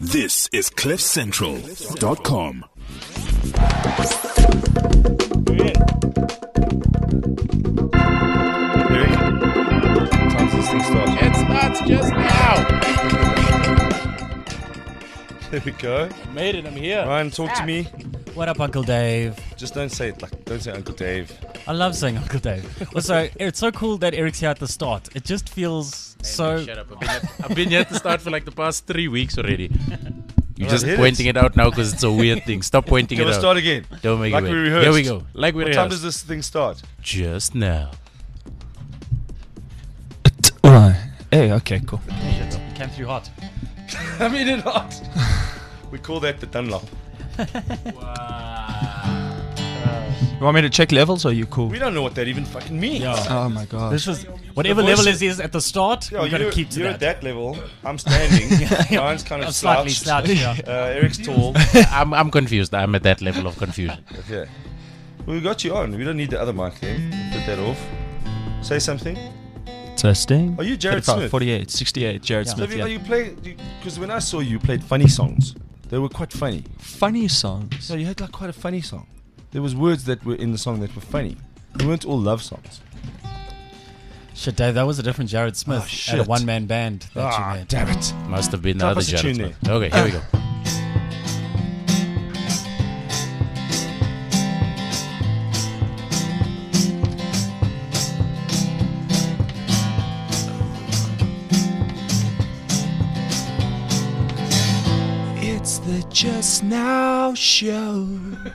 This is CliffCentral.com. Eric, time does this thing start? It starts just now. There we go. I made it. I'm here. Ryan, talk to me. What up, Uncle Dave? Just don't say it don't say Uncle Dave. I love saying Uncle Dave. Also, it's so cool that Eric's here at the start. It just feels so... Shut up. I've been here at the start for like the past 3 weeks already. You're Alright, just hit pointing it out now because it's a weird thing. Stop pointing Can it we out. start again? Don't make Like it we weird. rehearsed. Here we go. Like we What rehearsed. time does this thing start? Just now. Hey, okay, cool. It came through hot. I mean it hot. We call that the Dunlop. You want me to check levels or are you cool? We don't know what that even fucking means. Yeah. Oh my god. This was... Whatever The level voice- it is at the start, Yeah, we've got to keep to you're that. at that level. I'm standing. Yeah. Ryan's kind of I'm slightly slouched. slouched, yeah. Eric's tall. I'm confused. I'm at that level of confusion. Okay. Well, we got you on. We don't need the other mic then. Put that off. Say something. Testing. Are you Jared 35, Smith? 48, 68, Jared Yeah. Smith, Have yeah. you played? Because when I saw you, you played funny songs. They were quite funny. Funny songs. So you had like quite a funny song. There was words that were in the song that were funny. They weren't all love songs. Shit, Dave, that was a different Jared Smith Oh, at a shit. one-man band that you made. damn it. Must have been the Type other us a Jared tune Smith. Okay, here we go. It's the Just Now Show.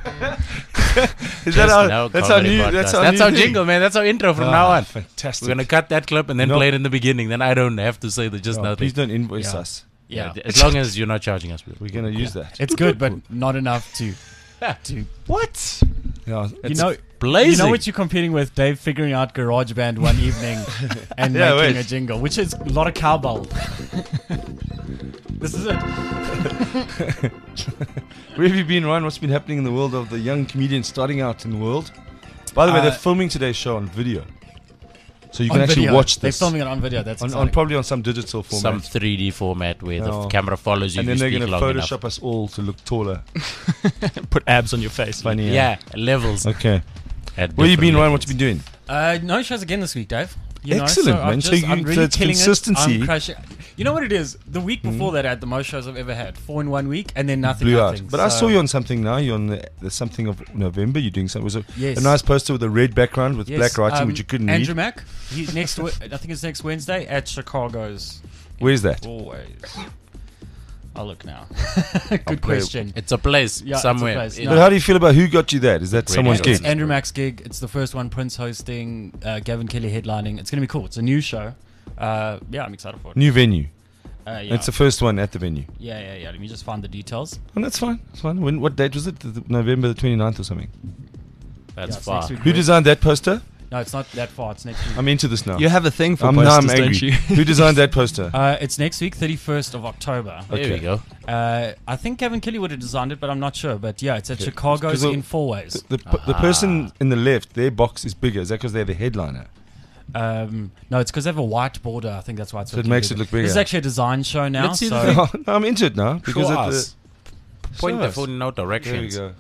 Is Just now that's our comedy new? podcast. That's our That's new our thing. jingle, man. That's our intro from Ah, now on. Fantastic. We're gonna cut that clip and then No. play it in the beginning. Then I don't have to say the just No, now please thing. don't invoice Yeah. us. Yeah, Yeah. as long as you're not charging us. We're gonna use that. It's good, but not enough to... What? Yeah, You know... blazing. You know what you're competing with, Dave? Figuring out GarageBand one evening and Yeah, making wait. a jingle, which is a lot of cowbell. This is it. Where have you been, Ryan? What's been happening in the world of the young comedians starting out in the world? By the way, they're filming today's show on video, so you can On actually video. watch They're this filming it on video. That's on exciting. probably on some digital some format. 3D format where the Oh. camera follows you And if then you they're speak going to long Photoshop enough. us all to look taller. Put abs on your face. Funny. Yeah, levels. Okay. at Where you different been, Ryan? levels. What you been doing? No shows again this week, Dave. You know, Excellent, I'm man. So I'm you- really so it's killing consistency. it. I'm crushing. You know what it is? The week before that, I had the most shows I've ever had. 4 in 1 week, and then nothing. Blew out. nothing. But I So- saw you on something now. You're on the something of November. You're doing something. Was it Yes. a nice poster with a red background with Yes, black writing, which you couldn't Andrew read? Mack. He's next. I think it's next Wednesday at Chicago's. Where's that? Always. I'll look now. play Good question. It's a place Yeah, it's a somewhere. place. in- No. But how do you feel about who got you that? Is that Great someone's idea. gig? It's Andrew Mack's gig. It's the first one. Prince hosting. Gavin Kelly headlining. It's gonna be cool. It's a new show. Yeah, I'm excited for it. New venue. Yeah. It's the first one at the venue. yeah. Let me just find the details. And that's fine. That's fine. What date was it? November the 29th or something. That's it's far. next week. Who designed that poster? No, it's not that far. It's next week. I'm into this now. You have a thing for I'm now I'm posters, angry. don't you? Who designed that poster? It's next week, 31st of October. There Okay. we go. I think Kevin Kelly would have designed it, but I'm not sure. But yeah, it's at Okay. Chicago's 'Cause the- in 4 ways. The person in the left, their box is bigger. Is that because they're the headliner? No, it's because they have a white border. I think that's why it's So it makes it look bigger. This is actually a design show now. Let's see so the No, I'm into it now because Show at us. Point show the us. phone in no There we directions. go.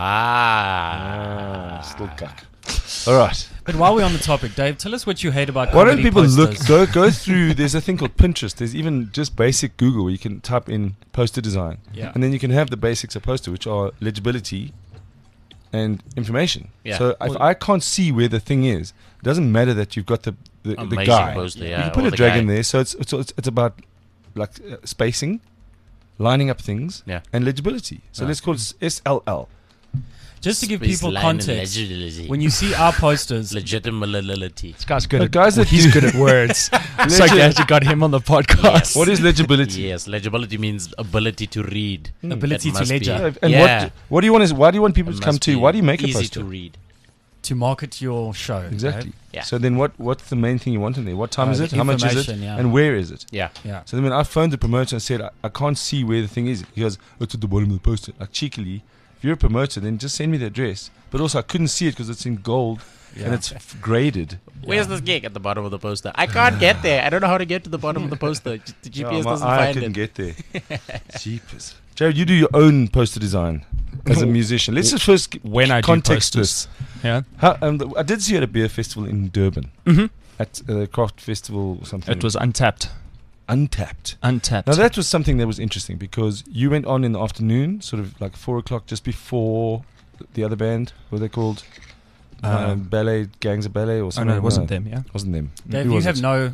Still cuck. All right. But while we're on the topic, Dave, tell us what you hate about Why don't comedy people posters. go through? There's a thing called Pinterest. There's even just basic Google where you can type in poster design, Yeah. and then you can have the basics of poster, which are legibility and information. Yeah. So if I can't see where the thing is, it doesn't matter that you've got the Amazing guy. poster, You yeah, can put or a the drag guy. in there. So it's about like spacing, lining up things, Yeah. and legibility. So Right. let's call it SLL. Just to give Space people line and context, legibility. when you see our posters, Legitimality. This guy's good But guys that he's do- good at words. So glad you got him on the podcast. What is legibility? Yes, legibility means ability to read. ability That to must be- ledger, And Yeah. what do you want? Why do you want people It to come must to you? be Why do you make a easy poster? to read? to market your show. Exactly. Yeah. So then what's the main thing you want in there? What time is the it? How much is it? information, yeah. And where is it? Yeah. Yeah. So then when I phoned the promoter and said, I can't see where the thing is, he goes, it's at the bottom of the poster. Like cheekily, if you're a promoter, then just send me the address. But also, I couldn't see it because it's in gold and it's graded. Where's this gig? At the bottom of the poster. I can't get there. I don't know how to get to the bottom of the poster. The GPS doesn't I find couldn't it. get there. Jeepers. Jared, you do your own poster design as a musician. Let's just first When I do context posters. this. Yeah. I did see you at a beer festival in Durban. Mm-hmm. At the craft festival or something. It was Untapped. Untapped. Untapped. Now that was something that was interesting because you went on in the afternoon, sort of like 4 o'clock, just before the other band. What were they called? Ballet, Gangs of Ballet or Oh something? no, it wasn't them. Yeah. Wasn't them. Dave, Who you was have it? no.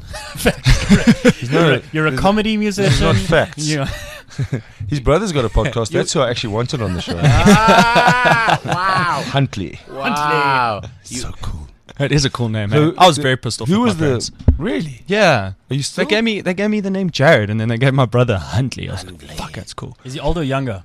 No, You're a there's- comedy musician. not facts. You His brother's got a podcast. That's who I actually wanted on the show. Wow. Huntley. Wow. So cool. It is a cool name. So Man. I was the- very pissed off. Who with was my the? parents. Really? Yeah. Are you still? They gave me the name Jared, and then they gave my brother Huntley. I was like, fuck, that's cool. Is he older or younger?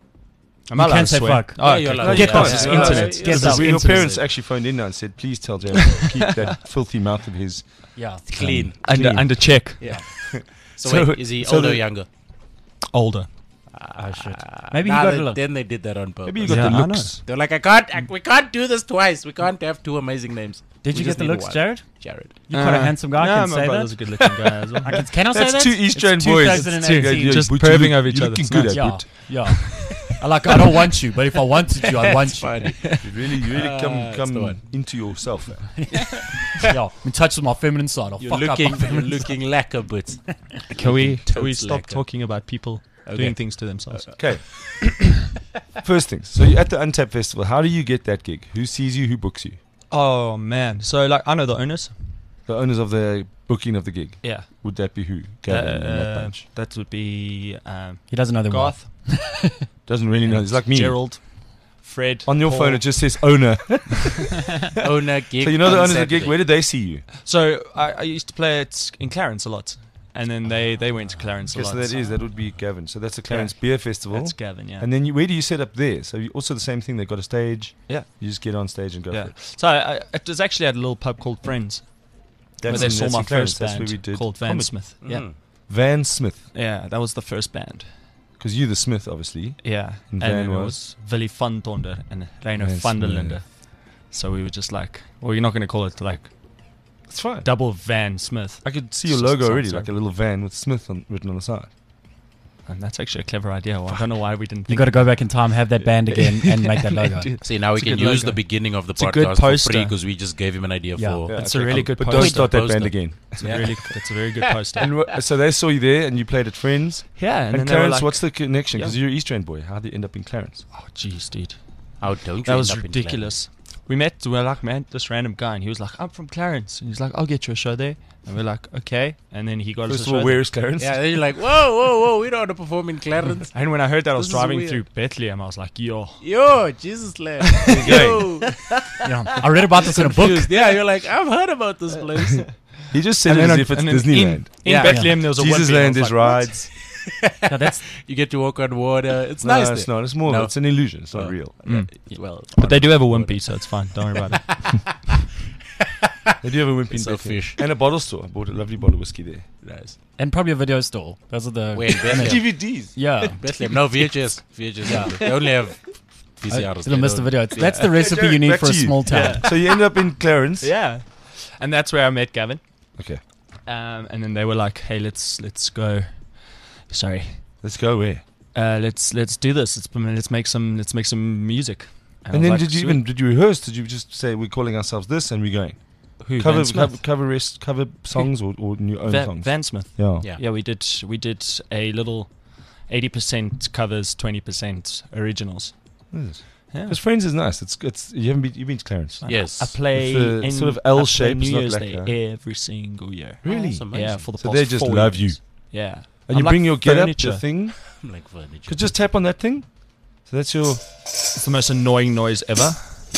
Am You I allowed can't to say swear? fuck. Oh, Yeah, okay. you're allowed No, to. you Get can't. this is No, internet. it's- Get this Your internet. parents actually phoned in now and said, "Please tell Jared to keep that filthy mouth of his Yeah. Clean. Under check. Yeah. So, So- wait, is he so older or the- younger? Older. Oh shit. Maybe he Nah, got they- a look. Then they did that on purpose. Maybe you got Yeah, the I looks." They're like, we can't do this twice. We can't have two amazing names. Did We you just get the need looks, one. Jared? Jared. You're quite a handsome guy. Yeah, Can my say brother's that. a good-looking guy as well. Can I say That's that? two It's Eastern boys. 2018. Just but perving you over each you're other. looking It's good nice. at Yeah, it. yeah. I don't want you, but if I wanted you, I'd want That's you. funny. You really that's the come one. into yourself. Yeah, I'm in touch with my feminine side. I'll You're fuck up looking, my you're feminine looking lacquer, but Can we Totes stop lacquer. talking about people Okay. doing things to themselves? Okay. First things. So you're at the Untapped Festival. How do you get that gig? Who sees you? Who books you? Oh man! So like, I know the owners. The owners of the booking of the gig. Yeah. Would that be who? Gavin and that bunch. That would be He doesn't know them well. Garth, Doesn't really know. It's like me. Gerald, Fred. On your Paul. phone, it just says owner. owner gig. So you know the on owners of the gig. Saturday. Where did they see you? So I used to play in Clarence a lot, and then they went to Clarence a Okay, lot. so that would be Gavin. So that's the Clarence Beer Festival. That's Gavin. Yeah. And then where do you set up there? So you, also the same thing. They've got a stage. Yeah. You just get on stage and go Yeah. for it. So it was actually at a little pub called Friends, where they saw my first That's where band we did called Van comedy. Smith. Mm. Yeah. Van Smith. Yeah, that was the first band. Because you're the Smith, obviously. Yeah. And And Van then it was? was Willy van Tonder and Reino Van van der Smith. Linde. So we were just like, well, you're not going to call it like It's fine. double Van Smith. I could see your It's logo just already, sounds like a little van with Smith written on the side. And that's actually a clever idea. Well, I don't know why we didn't You think got to go back in time, have that band again, and make that logo. See, now we It's a can good use logo. the beginning of the It's a good podcast for poster. free because we just gave him an idea Yeah. for. Yeah, It's a really good But poster. don't start that Poster. band again. It's Yeah. a very good poster. And so they saw you there, and you played at Friends. Yeah, And, then they were Clarence, like, what's the connection? Because Yeah. you're an East End boy. How did you end up in Clarence? oh, jeez, dude. How don't you That end was up in ridiculous. We were like, man, this random guy, and he was like, I'm from Clarence. And he's like, I'll get you a show there. And we're like, okay. And then he got us First a of all, show where there. is Clarence? Yeah, then you're like, whoa, we don't want to perform in Clarence. And when I heard that I was This is driving weird. through Bethlehem, I was like, yo. Yo, Jesus land. Yo. Yeah. I read about this in a book. Confused. Yeah, you're like, I've heard about this place. He just said it then as I- if it's and then Disneyland. In Yeah. Bethlehem, there was a Jesus Wimpy, and I Land was is like, what? rides. Yeah, that's You get to walk on water. It's No, nice. it's there. not. It's more. No. It's an illusion. It's not Oh. real. Mm. Well, But they do have a Wimpy, so it's fine. Don't worry about it. They do have a Wimpy in It's a Bethlehem. fish. And a bottle store. I bought a lovely bottle of whiskey there. nice. and probably a video store. Those are the Wait, Bethlehem. DVDs. yeah. Bethlehem. No, VHS. VHS. Yeah. They only have VCRs. It'll miss the video. Yeah. That's the recipe Jared, you need back for a to you. small town. So you end up in Clarence. Yeah. And that's where I met Gavin. Okay. And then they were like, hey, let's go. Sorry. Let's go where? Let's do this. Let's make some music. I And was then like, did you rehearse? Did you just say we're calling ourselves this and we're going? who, Cover Van Smith? cover songs or new own songs? Van Smith. Yeah. Yeah. Yeah, we did a little 80% covers, 20% originals. Yeah. Because Friends is nice. It's you've been to Clarence. Yes. I play It's a in sort of I play L-shape, New it's not Year's like Day every single year. Really? That's amazing. Yeah, for the So past they just 4 love years. Yeah. And you I'm bring like your get up, furniture. the thing. I'm like furniture. Could just tap on that thing. So that's your. It's the most annoying noise ever.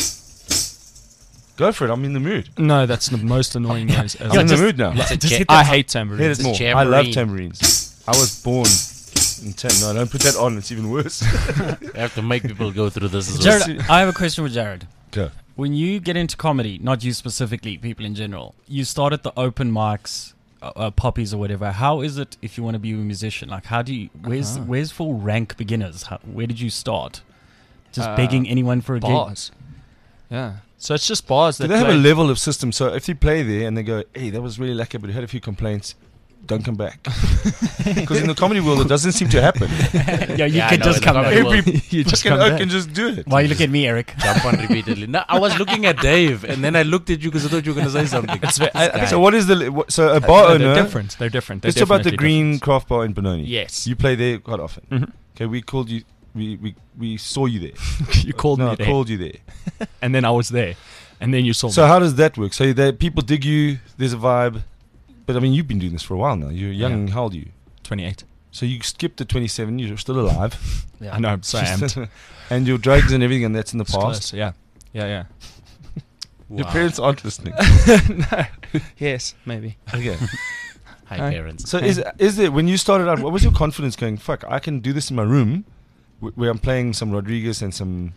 Go for it. I'm in the mood. No, that's the most annoying noise ever. I'm in the just- mood now. It's a Just cha- hit I the hate Here tambourines. it's more. It's I love tambourine. tambourines. I was born in No, don't put that on. It's even worse. I have to make people go through this as well. Jared, I have a question with Jared. Go. When you get into comedy, not you specifically, people in general, you start at the open mics, poppies or whatever. How is it if you want to be a musician? Like, how do you? Where's for rank beginners? Where did you start Just begging anyone for a gig. bars. Yeah. So it's just bars Do that they have a play- level of system? So if you play there and they go, hey, that was really lekker, but we had a few complaints, don't come back. Because in the comedy world, it doesn't seem to happen. Yeah, you Yeah, I could know, just in the come comedy back. world. you just Fucking come oak back. can just do it. Why you look at me, Eric? Jump on repeatedly. No, I was looking at Dave, and then I looked at you because I thought you were going to say something. So what is so a bar No, owner? they're different. They're different. They're Let's talk about the definitely Green different. Craft Bar in Benoni. Yes. You play there quite often. Mhm. Okay, we called you. We saw you there. You called No, me I there, called you there. and then I was there, and then you saw So me. how does that work? So that people dig you. There's a vibe. But I mean, you've been doing this for a while now. You're young. Yeah. How old are you? 28. So you skipped to 27. You're still alive. Yeah. I know. I'm so amped. And your drugs and everything, and that's in the It's past. close, Yeah. Yeah. Your parents aren't listening. No. Yes, maybe. Okay. Hi, Hi. parents. So is there, when you started out, what was your confidence going, fuck, I can do this in my room where I'm playing some Rodriguez and some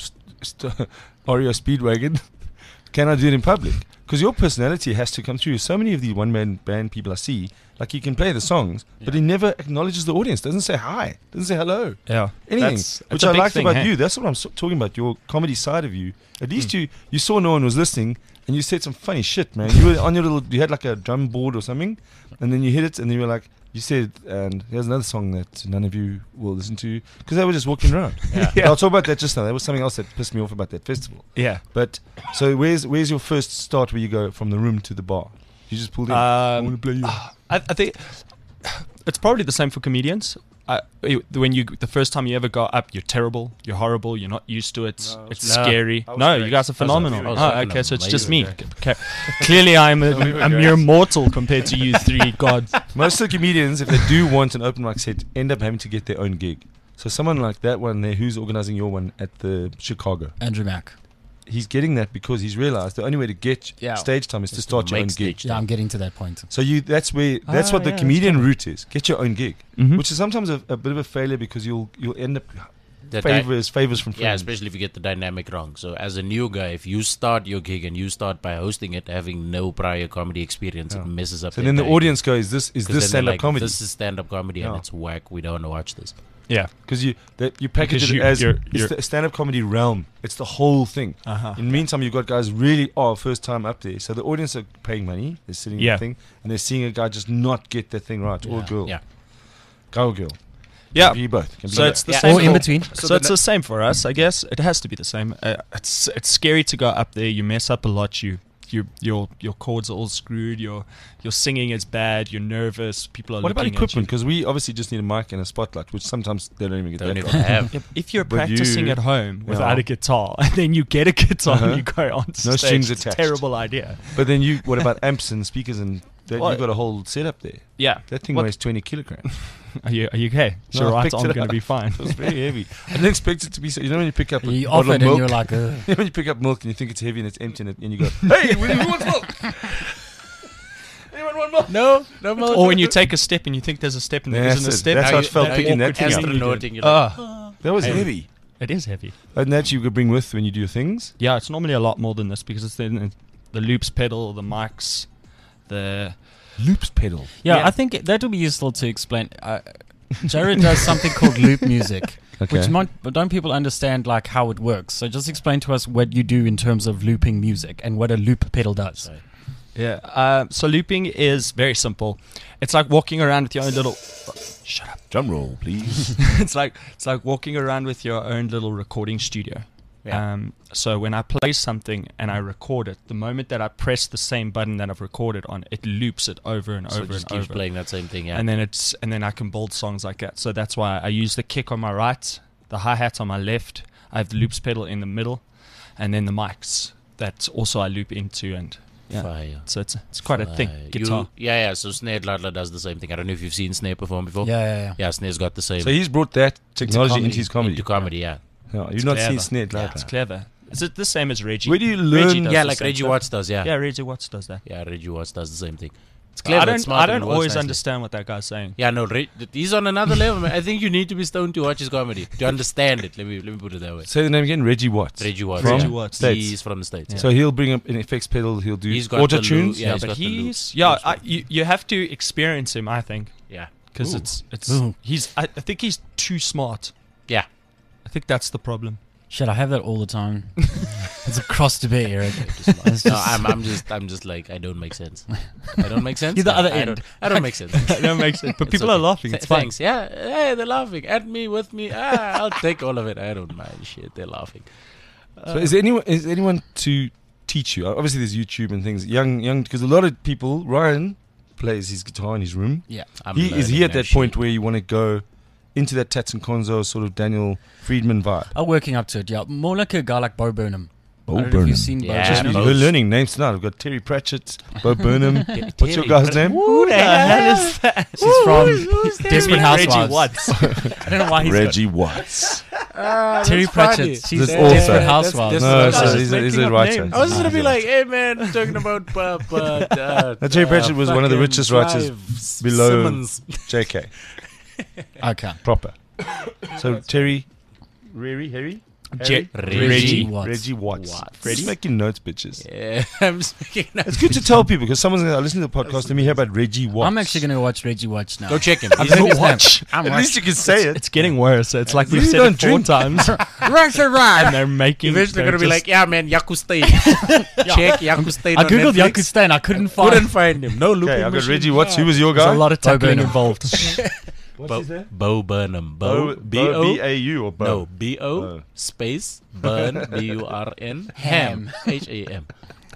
Oreo Speedwagon. Can I do it in public? Because your personality has to come through. So many of the one-man band people I see, like he can play the songs, but he never acknowledges the audience, doesn't say hi, doesn't say hello, Yeah. anything. That's Which a I big liked thing, about hey? you. That's what I'm talking about, your comedy side of you. At least you saw no one was listening, and you said some funny shit, man. You were on your you had like a drum board or something, and then you hit it, and then you were like, you said, and here's another song that none of you will listen to, because they were just walking around. Yeah. I'll talk about that just now. There was something else that pissed me off about that festival. Yeah. But, so where's your first start where you go from the room to the bar? You just pulled in. I want to play you. I think it's probably the same for comedians. When the first time you ever go up, you're terrible, you're horrible, you're not used to it, No, it's no. scary. I was No, great. you guys are phenomenal. I was Oh, fucking okay, so it's just me. amazing. Okay. Clearly, I'm we were a great. mere mortal compared to you three gods. Most of the comedians, if they do want an open mic set, end up having to get their own gig. So someone like that one there, who's organizing your one at the Chicago, Andrew Mack. he's getting that because he's realized the only way to get Yeah. stage time is to start your own gig. Yeah, I'm getting to that point. So that's what the yeah, comedian route is. Get your own gig, Mhm. which is sometimes a bit of a failure because you'll end up The favors from friends. Yeah, especially if you get the dynamic wrong. So as a new guy, if you start your gig and you start by hosting it, having no prior comedy experience, Yeah. it messes up. So then the entire audience goes, "Is gig. 'Cause this then they're stand-up like, comedy?" This is stand-up comedy, and Yeah. it's whack. We don't want to watch this. Yeah. Because you package Because it you- as you're- it's the stand-up comedy realm. It's the whole thing. Uh-huh. In the meantime, you've got guys really first time up there. So the audience are paying money. They're sitting in Yeah. the thing, and they're seeing a guy just not get that thing right, or a Yeah. girl. Yeah. Guy or girl. Yeah. Can be both. Can be So both. it's the Yeah. same. Or in for- between. So it's the same for us, I guess. It has to be the same. It's scary to go up there. You mess up a lot. Your chords are all screwed. Your singing is bad. You're nervous. People are What about looking equipment? at Because we obviously just need a mic and a spotlight, which sometimes they don't even get Don't that even right. have. you. If you're But practicing you- at home Yeah. without a guitar, and then you get a guitar Uh-huh. and you go on stage, strings it's a attached. terrible idea. But then what about amps and speakers and that? Well, You've got a whole setup there. Yeah. That thing What- weighs 20 kilograms. Are you okay? No, Sure, I right. picked I'm it going up. to be fine. It was very heavy. I didn't expect it to be so. You know when you pick up a You bottle offered of and milk? you're like, You know when you pick up milk and you think it's heavy and it's empty and you go, hey, who wants milk? Anyone want milk? No, no. Or when you take a step and you think there's a step and there That's isn't a it. step. That's how it felt that picking that awkward thing up. feeling you Astronauting, get. you're like, That was Hey. heavy. It is heavy. And that you could bring with when you do your things. Yeah, it's normally a lot more than this because it's the loops pedal, the mics, the Loops pedal. yeah, Yeah. I think that would be useful to explain. Jared does something called loop music, Okay. which don't people understand like how it works. So just explain to us what you do in terms of looping music and what a loop pedal does. Sorry. yeah. So looping is very simple. It's like walking around with your own little. Shut up. Drum roll, please. it's like walking around with your own little recording studio. Yeah. So when I play something and I record it, the moment that I press the same button that I've recorded on, it loops it over and So it over just and keeps over. playing that same thing. Yeah. And then I can build songs like that. So that's why I use the kick on my right, the hi-hat on my left. I have the loops pedal in the middle, and then the mics that also I loop into. And yeah, Fire. so it's quite a thick Fire. guitar. Yeah. So Snare Ladler does the same thing. I don't know if you've seen Snare perform before. Yeah. Yeah, Snare's got the same. So he's brought that technology into his comedy. Into comedy, yeah. No, It's you've not clever. seen Snare Yeah, Ladder. it's clever. Is it the same as Reggie? Where do you Reggie learn? does Yeah, the like same Reggie stuff. Watts does, yeah. Yeah, Reggie Watts does that. Yeah, Reggie Watts does the same thing. It's clever. I it's don't. smart, I and don't it works always nicely. understand what that guy's saying. Yeah, no, he's on another level, man. I think you need to be stoned to watch his comedy to understand it. Let me put it that way. Say the name again. Reggie Watts. Reggie Watts. From Reggie Watts. States. He's from the States. Yeah. So he'll bring up an effects pedal. He'll do He's got auto the tunes. Yeah, he's but got the he's loops. you have to experience him. I think Yeah. because Ooh. it's Ooh. he's. I think he's too smart. Yeah. I think that's the problem. Shit, I have that all the time. It's a cross to bear, Eric. It's No, just- I'm just like, I don't make sense. I don't make sense. You're the No, other I end. don't make sense. That makes sense. But It's people are okay. laughing. It's fine. Thanks. Yeah. Hey, they're laughing at me, with me. I'll take all of it. I don't mind shit. They're laughing. So is anyone to teach you? Obviously, there's YouTube and things. Young, because a lot of people. Ryan plays his guitar in his room. yeah. I'm Is he learning at that shit. point where you want to go into that Tats and Konzo sort of Daniel Friedman vibe? I'm working up to it, yeah. More like a guy like Bo Burnham. Bo I don't know if Burnham. you've seen Bo Yeah, Burnham. Bo- We're learning names tonight. We've got Terry Pratchett, Bo Burnham. What's your Terry guy's name? Who the hell is that? She's from Desperate Housewives. Reggie Watts. I don't know why he's Reggie Watts. Terry Pratchett. She's This Desperate author. Housewives. No, That's so he's a making up writer. names. I was just gonna be like, hey man, talking about Terry Pratchett was one of the richest writers below- Simmons. JK. Okay. Proper. So Terry, Harry? Reggie Reggie Watts. Watts. Just making notes, bitches. Yeah, I'm just making that. It's good to tell people because someone's going to listen to the podcast and me hear about Reggie Watts. I'm actually going to watch Reggie Watch now. Go check him. I've He's- heard his name. watch. I'm At least you can say it. It's getting worse. It's like You we've said don't it 4 drink. times. And they're making. Eventually they're gonna be just- like, yeah man, Yaku Stain. Check Yaku Stain I on googled Netflix. Yaku Stain. I couldn't find Couldn't find him. No looping Okay, I've got machine. Reggie Watts. Who was your There's guy? a lot of Bo tackling Burnham. involved. Bo Burnham. Bo B-O. B-A-U or Bo? No, B-O Oh. space Burn B-U-R-N Ham. H-A-M.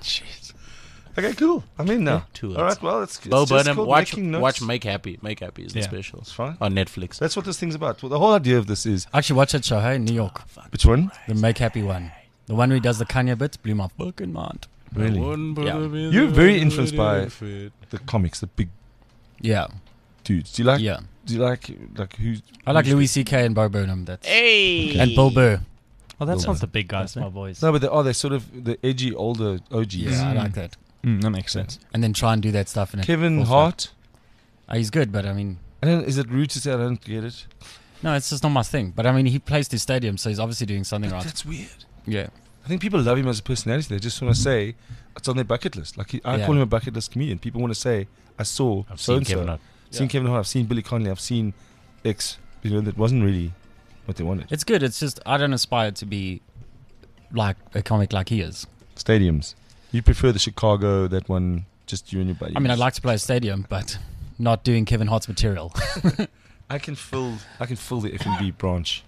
Okay, cool. I'm in now. 2 All right, well, it's Bo just Burnham. called Watch making notes. watch Make Happy. Make Happy is the Yeah. special It's fine. on Netflix. That's what this thing's about. Well, the whole idea of this is Actually, watch that show, hey, in New York. which one? The Make Happy one. The one where he does the Kanye bits blew my fucking mind. Really? Yeah. You're very influenced by the comics, the big Yeah. dudes. Do you like? Yeah. Do you like who? I like Louis C.K. and Bo Burnham. That's Hey. and Bill Burr. Well, that's Bill not the big guys. That's my boys. No, but they're sort of the edgy older OGs. Yeah, I like that. That makes sense. And then try and do that stuff in it. Kevin Also. Hart. He's good, but I mean, Is it rude to say I don't get it? no, it's just not my thing. But I mean, he plays to stadium, so he's obviously doing something right. That's weird. Yeah. I think people love him as a personality. They just want to say it's on their bucket list. Like I Yeah. call him a bucket list comedian. People want to say I saw I've so seen and Kevin so. Hart. Seen Kevin Hart. I've seen Billy Connolly. I've seen X. That wasn't really what they wanted. It's good. It's just I don't aspire to be like a comic like he is. Stadiums. You prefer the Chicago, that one, just you and your buddies. I mean, I'd like to play a stadium, but not doing Kevin Hart's material. I can fill the F&B branch.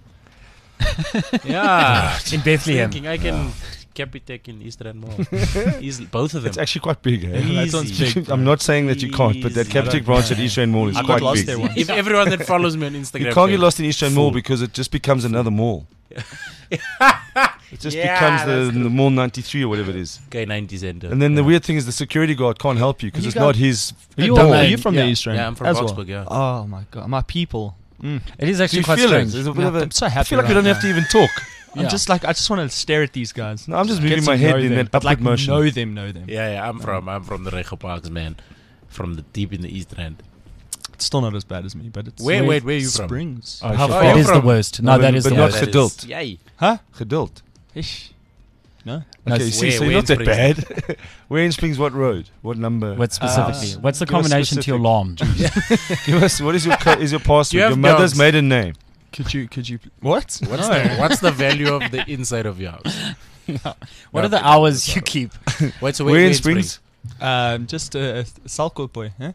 Yeah. In Bethlehem. Thinking I can Capitec in East Rand Mall. Easily, both of them. It's actually quite big. Eh? That one's big, I'm not saying that you can't, but that Easy. Capitec branch at East Rand Mall is I got quite lost big. there once. If everyone that follows me on Instagram, You can't get can- lost in East Rand Mall Full. because it just becomes another mall. It just Yeah, becomes that's the Mall 93 or whatever it is. K90 Center. And then the weird thing is the security guard can't help you because You it's got- not his Are you, mall. are you from Yeah. the East End? Yeah, I'm from as Boxburg, well? yeah. Oh my god, my people. It is Do actually you quite feel it? strange. There's a bit of a- I'm so I happy. feel like we right don't have to even talk. Yeah. I'm just like I just want to stare at these guys. No, I'm just Get moving to my head know in them, that but upward like motion. know them. Yeah, I'm from the Rego Parks, man. From the deep in the East Rand. It's still not as bad as me, but it's Where are you from? Springs. Oh, How shit. far you're is the from- worst? No, that is but the not worst. geduld. Yay. Huh? Geduld. Ish. No. No, Okay, you s- see, so where you're in not that bad. Where in Springs? What road? What number? What specifically? What's the give us combination to your specific. alarm? Give us. What is your is your password? You have Your mother's dogs. maiden name. Could you? What? What's the value of the inside of your house? What are the hours you keep? Wait, so Where in Springs? Just a Salco boy. Huh?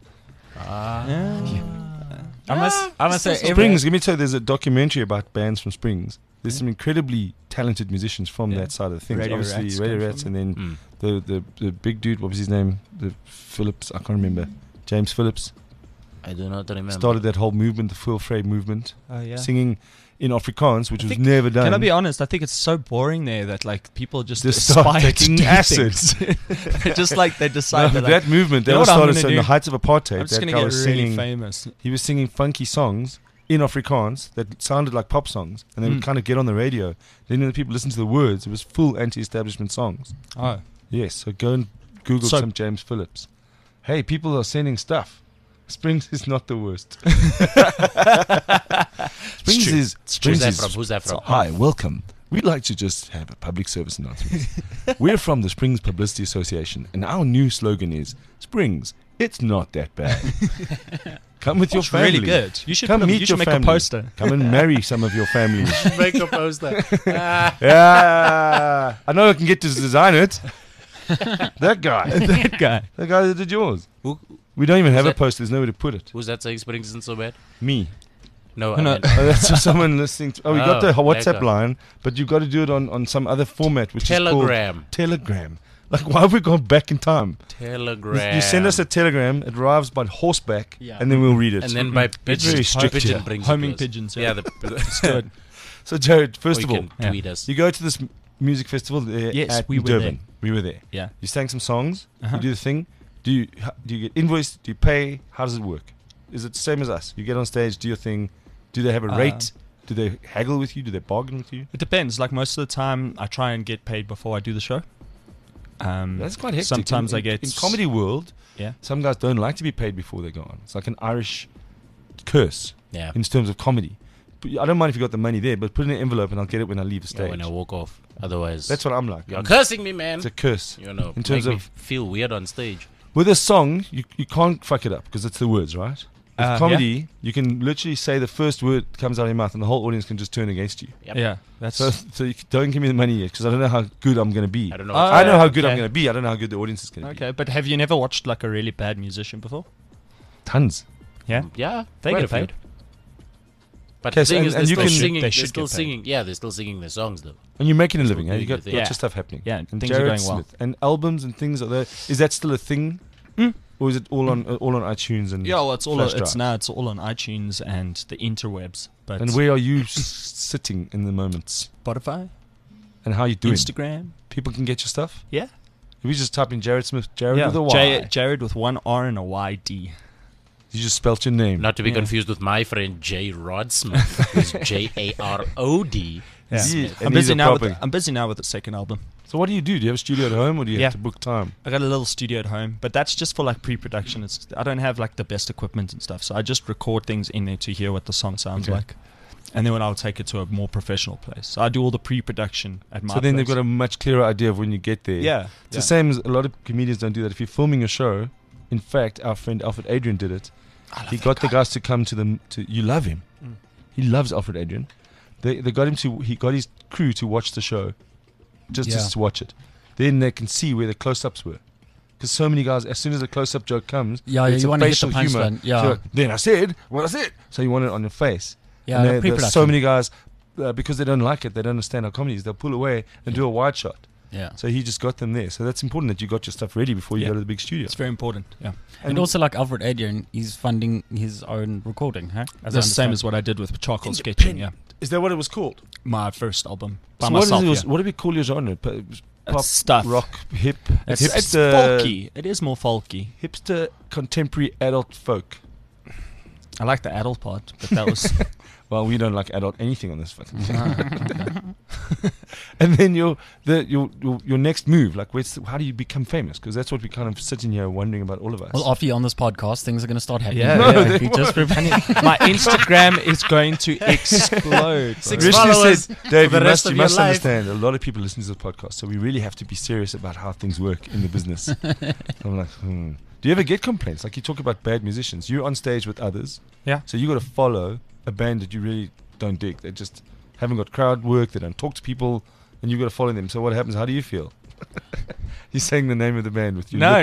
I must say, every, Springs. Let me tell you, there's a documentary about bands from Springs. There's some incredibly talented musicians from Yeah. that side of things. Radio Obviously, Rats Radio come Rats, from and then the big dude. What was his name? The Phillips. I can't remember. James Phillips I do not remember. started that whole movement, the Full Freight movement, Oh yeah. singing in Afrikaans, which I was think- never done. Can I be honest? I think it's so boring there that like people just start aspire to taking do acid. things. They're just like they No, decide that that movement, you that know was what I'm started gonna so in the do? heights of apartheid. I'm just That gonna guy get was really singing. famous. He was singing funky songs in Afrikaans that sounded like pop songs, and they would kind of get on the radio. Then when the people listened to the words, it was full anti-establishment songs. Oh, Yes, so go and Google So- some James Phillips. Hey, people are sending stuff. Springs is not the worst. Springs true. is Who's Springs that is from? Who's that from? Hi, welcome. we'd like to just have a public service announcement. We're from the Springs Publicity Association, and our new slogan is Springs, it's not that bad. Come with your It's family. really good. You should Come meet you should your make family. a poster. Come and marry some of your families. Make a poster. Yeah, I know I can get to design it. That guy, That guy. the guy that did yours. Who, We don't even have a that? poster. There's nowhere to put it. who's that saying Springs isn't so bad? Me. No, No. I mean, Oh, that's just someone listening. We got the Oh, WhatsApp lekker. line, but you've got to do it on some other format, which is Telegram. called Telegram. Like, why have we gone back in time? Telegram. You send us a telegram. It arrives by horseback, Yeah. and then we'll read it. and then by It's pigeon, very strict pigeon here. brings Homing it to us. pigeons. Yeah, It's good. So, Jared, or first you of all, can Yeah. tweet us. you go to this music festival there Yes, at we were Durban. there. We were there. Yeah. You sang some songs. Uh-huh. You do the thing. Do you get invoiced? Do you pay? How does it work? Is it the same as us? You get on stage, do your thing. Do they have a rate? Do they haggle with you? Do they bargain with you? It depends. Like most of the time, I try and get paid before I do the show. That's quite hectic. Sometimes in, I get in comedy world. Yeah. Some guys don't like to be paid before they go on. It's like an Irish curse Yeah. in terms of comedy. But I don't mind if you got the money there, but put it in an envelope and I'll get it when I leave the Yeah, stage. when I walk off. Otherwise, That's what I'm like. you're cursing me, man. It's a curse. You know, in terms make me of- feel weird on stage. With a song, you can't fuck it up because it's the words, right? With comedy, you can literally say the first word comes out of your mouth and the whole audience can just turn against you. Yep. Yeah. That's So you don't give me the money yet because I don't know how good I'm going to be. I don't know. Oh, I know how good I'm okay. going to be. I don't know how good the audience is going to be. okay. But have you never watched like a really bad musician before? Tons. Yeah. Yeah, They quite get a few. paid. But Okay, the so- thing is, and they're you still can- singing. they They're should still get paid. singing. Yeah, they're still singing their songs though. And you're making a Still living, eh? doing You got your lots thing. of stuff happening. Yeah, and And things are Jared going well. Smith. And albums and things are there. Is that still a thing? Mm. Or is it all on iTunes and Yeah, well, it's all flash it's drives? now it's all on iTunes and the interwebs. But And where are you sitting in the moments? Spotify, And how are you doing? Instagram, People can get your stuff? yeah, If you just type in Jared Smith, Jared yeah. with a Y. Jared with one R and a YD. You just spelt your name. Not to be Yeah. confused with my friend J. Rod Smith, who's Jarod. Yeah. Yeah. I'm And busy he's a now. proper- I'm busy now with the second album. So what do? Do you have a studio at home or do you Yeah. have to book time? I got a little studio at home, but that's just for like pre-production. I don't have like the best equipment and stuff, so I just record things in there to hear what the song sounds Okay. like, and then when I'll take it to a more professional place. So I do all the pre-production at my. So then they've place. got a much clearer idea of when you get there. yeah. It's the same as a lot of comedians don't do that. If you're filming a show, in fact, our friend Alfred Adrian did it. He got the guys to come to them. You love him. Mm. He loves Alfred Adrian. They got him to. He got his crew to watch the show, just to watch it. Then they can see where the close-ups were, because so many guys, as soon as a close-up joke comes, Yeah, it's you a want to hit facial the humor. punchline. Yeah, So then I said what I said. So you want it on your face. yeah. And the there's pre-production. so many guys because they don't like it. They don't understand how comedy is. They'll pull away and do a wide shot. Yeah. So he just got them there. So that's important that you got your stuff ready before you Yeah. go to the big studio. It's very important. Yeah. And also, like Alfred Adrian, he's funding his own recording, huh? As I the same understand. as what I did with charcoal sketching. Yeah. Is that what it was called? My first album by So myself. what do we call your genre? Pop, stuff. rock, hip, It's hipster, folky. It is more folky. hipster, contemporary, adult folk. I like the adult part, but that was Well, we don't like adult anything on this fucking thing. And then your next move, like, how do you become famous? Because that's what we kind of sitting here wondering about, all of us. Well, after you're on this podcast, things are going to start happening. Yeah, No, yeah. We just my Instagram is going to explode. Six Richly followers said, Dave, for the you rest must, of you your must life. understand, a lot of people listen to this podcast, so we really have to be serious about how things work in the business. I'm like, Do you ever get complaints? Like, you talk about bad musicians. You're on stage with others. Yeah. So you got to follow a band that you really don't dig. They just haven't got crowd work. They don't talk to people. And you've got to follow them. So what happens? How do you feel? You're saying the name of the band with your No.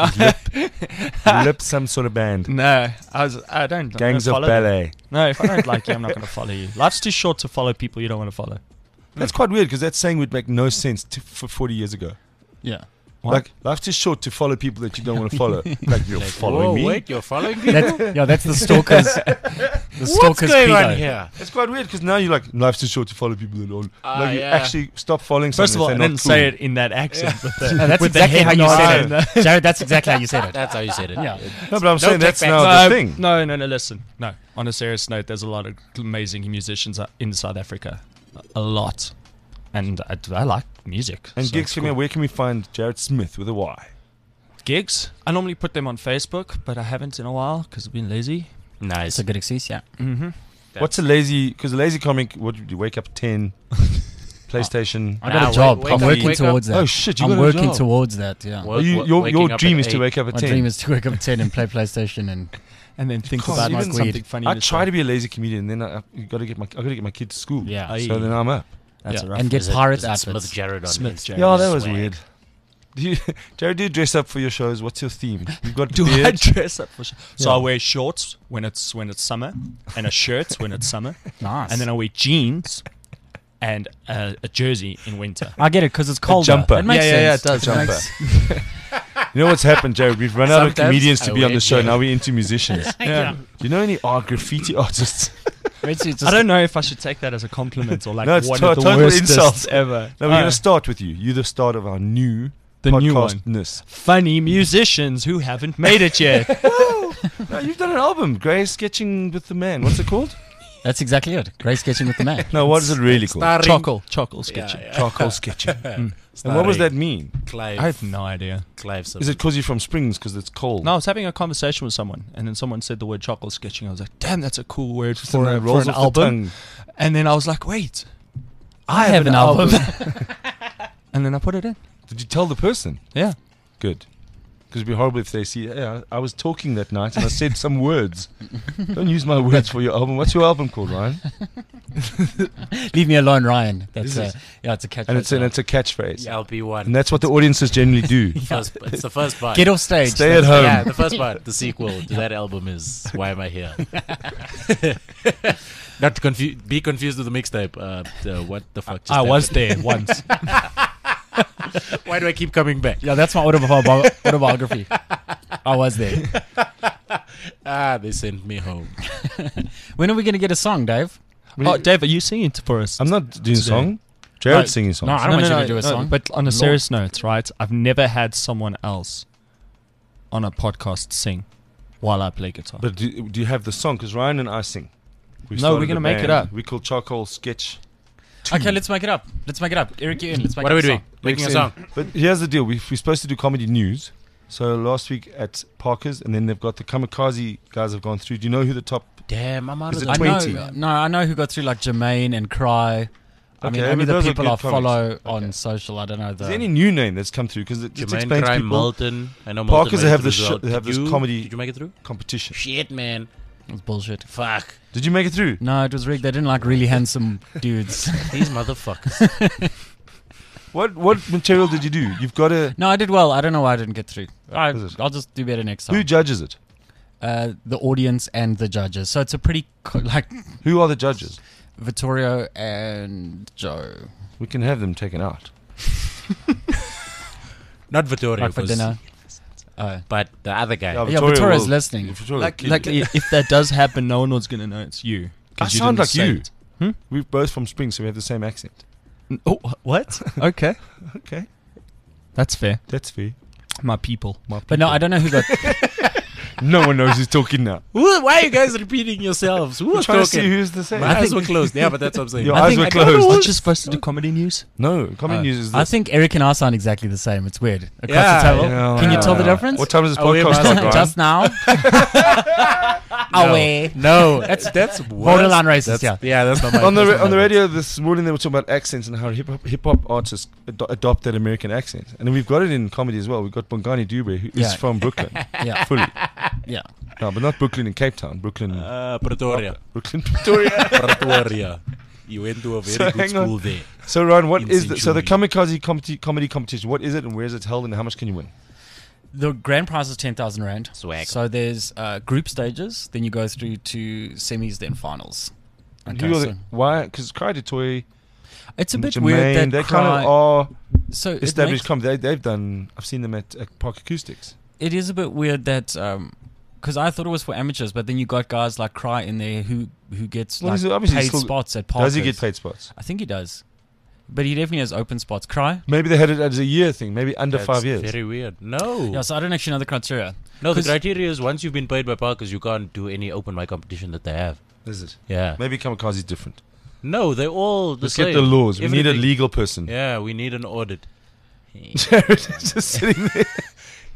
lip some sort of band. No, I don't. Gangs of follow them. Ballet. No, if I don't like you, I'm not going to follow you. Life's too short to follow people you don't want to follow. That's quite weird because that saying would make no sense for 40 years ago. Yeah. What? Like, life's too short to follow people that you don't want to follow. Like, you're following Whoa, me. wait, you're following me? That's the stalkers. The What's stalkers going on pedo. here? It's quite weird because now you're like, life's too short to follow people that don't. Like, you yeah. actually stop following First of all, I someone didn't if they're say not it in that accent. With the, No, that's with exactly the how head you nod said and it. Jared, that's exactly how you said it. That's how you said it. Yeah. cool. No, but I'm saying take that's back now the thing. No, listen. No, on a serious note, there's a lot of amazing musicians in South Africa. A lot. And I like music. And so gigs, it's come here, cool. where can we find Jared Smith with a Y? Gigs? I normally put them on Facebook, but I haven't in a while because I've been lazy. Nice. It's a good excuse, yeah. Mm-hmm. What's a lazy? Because a lazy comic, what do you wake up at 10, PlayStation. I got Nah, a job. wake I'm up, working wake up. towards that. Oh shit! You I'm got a working job. towards that. Yeah. Work- Your waking up dream at is to 8. wake up at My 10. dream is to wake up at 10 and play PlayStation And then think Can't about even something weed. funny. I to try say. to be a lazy comedian, then I gotta get my kid to school. Yeah. So then I'm up. That's Yeah. a rough And get Is it- pirate is it Smith outfits. Jared on Smith Instagram? Jared. Yeah, that was Swag. weird. Jared, do you dress up for your shows? What's your theme? You've got Do I beard. dress up for? So Yeah. I wear shorts when it's summer, and a shirt when it's summer, Nice. and then I wear jeans and a jersey in winter. I get it because it's colder. jumper. It makes Yeah, sense. it does. Jumper. You know what's happened, Jared? We've run out of Sometimes comedians to I be on wear the show. jeans. Now we're into musicians. Yeah. Do you know any graffiti artists? I don't know if I should take that as a compliment or like No, it's one of the total worst insult. ever. No, we're going to start with you. You're the start of our new the new one. podcastness. Funny musicians who haven't made it yet. No, you've done an album, Grey Sketching with the Man. What's it called? That's exactly it. Grey sketching with the man. No, what is it really called? Starring Chockle sketching. Yeah, Charcoal Sketching. And Starring what does that mean? Clive. I have no idea. Clive Is it because you're from Springs because it's cold? No, I was having a conversation with someone, and then someone said the word chocolate sketching. I was like, "Damn, that's a cool word Just for, in the for rolls an off the album." tongue. And then I was like, "Wait, I have an album. And then I put it in. Did you tell the person? Yeah. Good. Because it'd be horrible if they see, hey, I was talking that night and I said some words. Don't use my words for your album. What's your album called, Ryan? Leave me alone, Ryan. That's Is yeah, it's a catchphrase. And it's a catchphrase. LP1. And that's what the audiences generally do. It's the first part. Get off stage. Stay at home. Yeah, the first part, the sequel to that album is Why Am I Here? Not to be confused with the mixtape. What the fuck just I was happened? there once. Why do I keep coming back? Yeah, that's my autobiography. I was there. They sent me home. When are we going to get a song, Dave? Oh, Dave, are you singing for us? I'm not doing a Today. song. Jared's singing songs. No, I don't want you to do a song. But on No. a serious note, right? I've never had someone else on a podcast sing while I play guitar. But do you have the song? Because Ryan and I sing. We No, started we're gonna a make it band. up. We call Charcoal Sketch. Okay, let's make it up. Eric, you in. Let's make What up are we a doing? song. Making a Makes song. sense. But here's the deal. We're supposed to do comedy news. So last week at Parker's, and then they've got the Kamikaze guys have gone through. Do you know who the top... Damn, I'm out Is of it the... I 20? know. No, I know who got through like Jermaine and Cry. I mean, Okay, only but the those are people good I follow comics. on Okay. social. I don't know. Is there any new name that's come through? Because it just Jermaine explains Crime, people Milton. I know Parkers Milton have made it this through sh- they have Did this you- comedy- Did you make it through? competition. Shit, man. It's bullshit. Fuck. Did you make it through? No, it was rigged. They didn't like really handsome dudes. These motherfuckers. What material did you do? You've got to... No, I did well. I don't know why I didn't get through. Is it? I'll just do better next time. Who judges it? The audience and the judges. So it's a pretty like Who are the judges? Vittorio and Joe. We can have them taken out. Not Vittorio. Like for dinner. Oh. But the other guy. Yeah, Yeah, Victoria Vittoria's will- listening. Victoria like, will like keep- if that does happen, no one was going to know it's you. I 'cause you sound didn't like say you. it. We're both from Springs, so we have the same accent. Oh, what? Okay. Okay, That's fair. that's fair. My people. But no, I don't know who got. No one knows who's talking now. Why are you guys repeating yourselves? Who I'm was trying to see talking? who's the same. My eyes were closed. Yeah, but that's what I'm saying. Your I eyes think- were I closed. Aren't you supposed to do comedy news? No, comedy Oh. news is I this. think Eric and I sound exactly the same. It's weird. Across Yeah, the table. Yeah, Can you yeah. tell the difference? What time does this Oh, yeah, podcast man. start, Ryan? Just now. Away. No, that's worse. Borderline racist. Yeah. Yeah, that's not my. on the that's not on the my- radio this morning they were talking about accents and how hip hop artists adopt that American accent, and then we've got it in comedy as well. We've got Bongani Dube who is Yeah. from Brooklyn, Yeah. fully. Yeah. No, but not Brooklyn in Cape Town. Brooklyn, Pretoria. Brooklyn, Pretoria. Pretoria. You went to a very So good hang on. school there. So Ryan, what In is the Centurion. Kamikaze comedy competition? What is it and where is it held and how much can you win? The grand prize is 10,000 rand. Swag. So there's group stages, then you go through to semis, then finals. Okay, Who are so the, why? Because Cry du Toit, it's a bit Jermaine, weird that they Cry, kind of are so it established makes- comedy. They've done. I've seen them at Park Acoustics. it is a bit weird that because I thought it was for amateurs, but then you got guys like Cry in there who gets Well, like he's obviously paid still- spots at Parkers. Does he get paid spots? I think he does, but he definitely has open spots. Cry. Maybe they had it as a year thing. Maybe under That's 5 years. Very weird. No. Yeah, so I don't actually know the criteria. No, the 'Cause- criteria is once you've been paid by Parkers, you can't do any open mic competition that they have. Is it? Yeah. Maybe Kamikaze is different. No, they're all the Let's same. get the laws. We need a Everything. legal person. Yeah, we need an audit. Jared is just sitting there.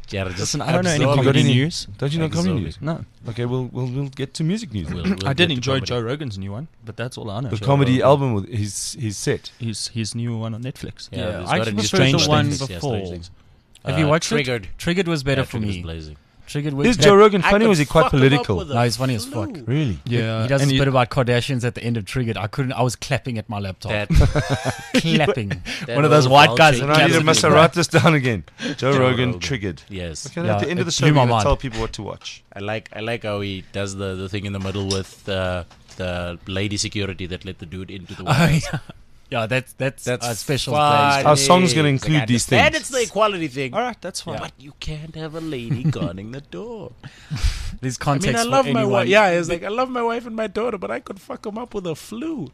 Jared, just Listen, I don't know any absorb comedy it. news. Don't you know comedy Absorb news? No. Okay, we'll get to music news. We'll I get did to enjoy comedy. Joe Rogan's new one, but that's all I know. The Joe comedy Rogan. album with his set. His new one on Netflix. Yeah, Yeah, he's I got a actually new preferred the Strange one Things. Yeah, before. Strange Things. Have you watched Triggered. it? Triggered was better Yeah, for Triggered's me. blazing. Triggered was Is Joe Rogan I funny or could is he quite fuck him up political? with a No, he's funny as fuck. flu. Really? Yeah, He does and a bit about Kardashians at the end of Triggered. I was clapping at my laptop. That, Clapping. that One of those old white guys vulture And I need to classic. must write this down again. Joe Joe Rogan Rogan. triggered. Yes. Okay, Yeah, at the end of the it show, blew we're my going to mind. tell people what to watch. I like how he does the thing in the middle with the lady security that let the dude into the Oh, White House. yeah. Yeah, that's a special fun. place. Our song's gonna It's like, include I these understand things. It's the equality thing. All right, that's fine. But you can't have a lady guarding the door. There's I context mean, I for love my anyone. wife. Yeah, it's like I love my wife and my daughter, but I could fuck them up with a flu.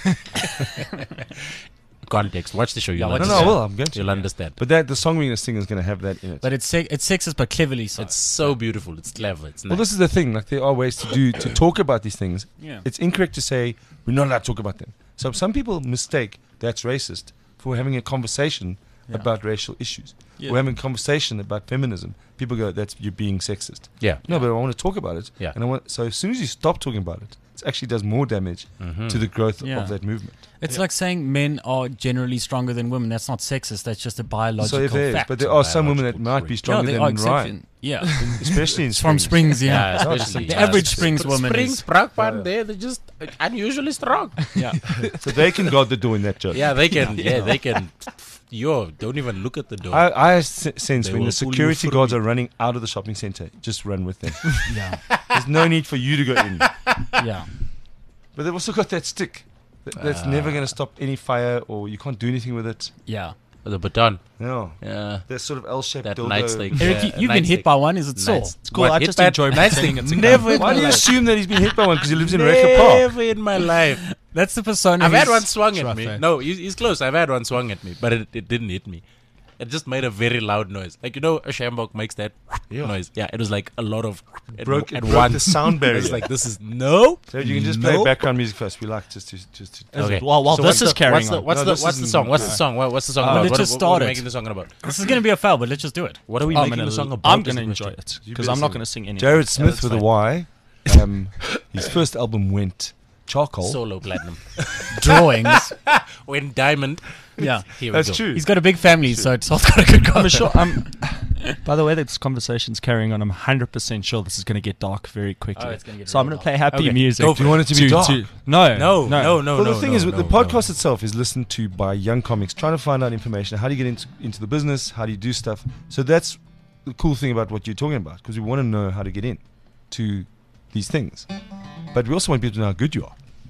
Context. Watch the show. You'll watch No, the no, I understand. will. I'm going to. You'll understand. But the song we're going to sing is going to have that in it. But it's sexist, but cleverly so. It's so beautiful. It's clever. It's Well, nice. this is the thing. Like, there are ways to talk about these things. Yeah. It's incorrect to say we're not allowed to talk about them. So some people mistake that's racist for having a conversation about racial issues. Yeah. We're having a conversation about feminism. People go, "That's you're being sexist." Yeah. No, but I want to talk about it. Yeah. And so as soon as you stop talking about it, it actually does more damage Mm-hmm. to the growth Yeah. of that movement. It's like saying men are generally stronger than women. That's not sexist. That's just a biological So if there is, fact. but there are some women that Biological might be point. stronger there are than Ryan, exceptions. Yeah, especially in from Springs. Yeah, Yeah, Yeah, especially the average Springs But woman Springs, is. Brakpan, they're just unusually strong. Yeah, So they can guard the door in that joke. Yeah, they can. Yeah, they can. Yo, don't even look at the door. I sense They when will the pull you security through. guards are running out of the shopping center, just run with them. yeah, There's no need for you to go in. yeah. But they've also got that stick that's never going to stop any fire, or you can't do anything with it. Yeah. The baton. No. Yeah. That sort of L-shaped That dildo. nightstick. Eric, Yeah, you've been hit nightstick. by one. Is it sore? It's cool. I just enjoy pretending it's a gun. Never in Why my do you life. assume that he's been hit by one? Because he lives in Reka Park. Never in my life. That's the persona. I've had who's- one swung at rough, me. eh? No, he's close. I've had one swung at me, but it didn't hit me. It just made a very loud noise. Like, you know, a shambok makes that noise. Yeah, it was like a lot of at Broke once. the sound barrier. It's like, this is no. So you can just play background music first. We like just to Okay. While So this is carrying what's the, on. what's No, the, this what's the isn't song? What's the good. song? What's the song let's about? What, just what start are we it. making the song about? This is going to be a foul, but let's just do it. What are we I'm making the song gonna, about? I'm is gonna the enjoy question. it You because better I'm not sing. gonna sing anything. Jared Smith that's with a fine. Y. His first album went charcoal. Solo platinum. Drawings. When Diamond. Yeah. Here we That's go. true. He's got a big family, so it's all got a good I'm go. sure. By the way, this conversation's carrying on. I'm 100% sure this is going to get dark very quickly. Oh, it's gonna get so I'm real going to play happy Okay. music. Go Do you want it to be dark? No, No. Well, the thing is, no, the no, podcast no. itself is listened to by young comics trying to find out information. How do you get into the business? How do you do stuff? So that's the cool thing about what you're talking about, because we want to know how to get in to these things. But we also want people to know how good you are.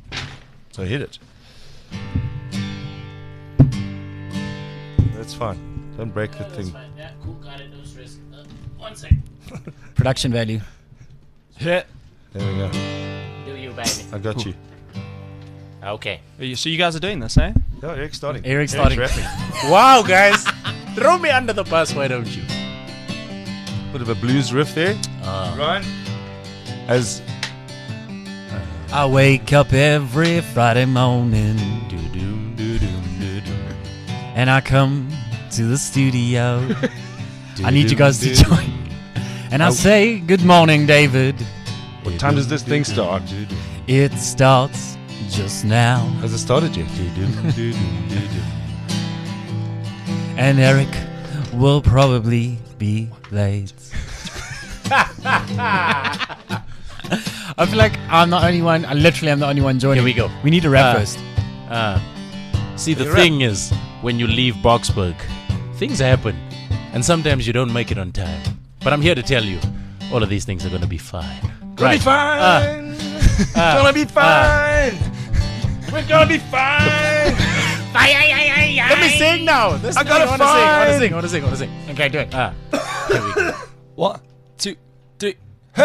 So hit it. That's fine. Don't break the thing. One second. Production value. Yeah. There we go. Do you, baby? I got you. Okay. So you guys are doing this, eh? Yeah, Eric's starting. Eric's starting. rapping. Wow, guys. Throw me under the bus, why don't you? Bit of a blues riff there. Ryan? As I wake up every Friday morning and I come to the studio. I need you guys to join. And I say, good morning, David. what time does this thing start? It starts just now. Has it started yet? And Eric will probably be late. I feel like I'm the only one. I literally am the only one joining. Here we go. We need to rap first. See, the thing is, when you leave Boxburg, things happen. And sometimes you don't make it on time. But I'm here to tell you, all of these things are going to be fine. Gonna be fine. Gonna be fine. We're gonna be fine. Let me sing now. This I thing, gotta I want to sing. Okay, do it. Here we go. 1, 2, 3.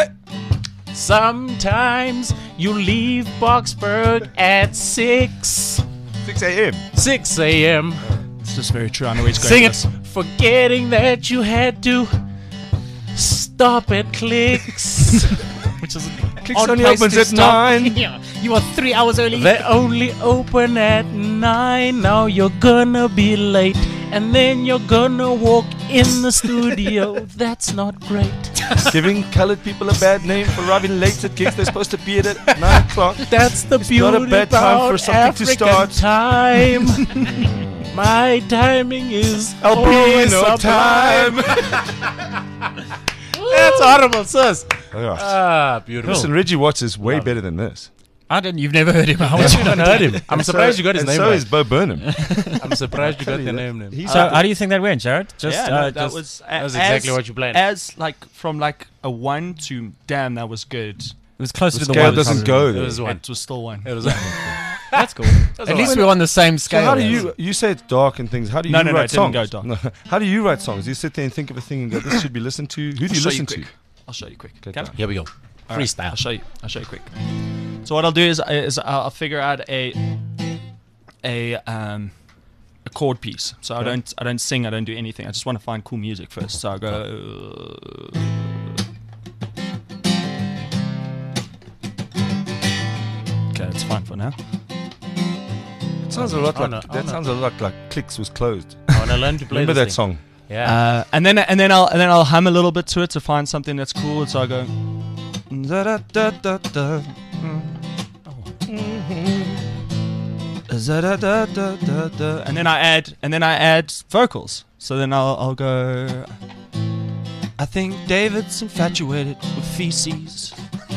Sometimes you leave Boxburg at 6 a.m. 6 a.m. It's just very true. I know where he's going. Sing with it. this. Forgetting that you had to stop at Clicks. Which is Clicks odd only place opens to at stop. 9. Yeah. You are 3 hours early. They only open at 9. Now you're gonna be late and then you're gonna walk in the studio. That's not great. Giving colored people a bad name for arriving late at gigs they're supposed to be at 9 o'clock. That's the It's beauty not a bad time for about something to African start. time. My timing is I'll be always no sublime. time. That's horrible, sis. Oh, gosh. Ah, beautiful. Listen, Reggie Watts is way better than this. You've never heard him. How you don't heard him. I'm surprised you got his and name so right. is Bo Burnham. I'm surprised you got the name. So how do you think that went, Jared? That was that was exactly what you planned. As like from like a 1 to damn, that was good. It was closer The to the scale one. doesn't go It there. was one. It was still 1. It was That's cool. At least we're on the same So scale. how do you say it's dark and things? How do you No, write no, no, it songs? didn't go dark. No. How do you write songs? You sit there and think of a thing and go, "This should be listened to." Who do you listen to? I'll show you quick. Okay, Can I? go. Here we go. All right, Freestyle. I'll show you quick. So what I'll do is I'll figure out a chord piece. So I don't sing, I don't do anything. I just want to find cool music first. So I go. Okay, that's fine for now. It sounds a lot Oh, like no, that. Sounds a lot like Clicks was closed. I want to learn to play Remember this that thing. song? Yeah. And then I'll hum a little bit to it to find something that's cool. So I go. Da, da, da, da, da. Da, da, da, da, da. And then I add vocals. So then I'll go. I think David's infatuated with feces.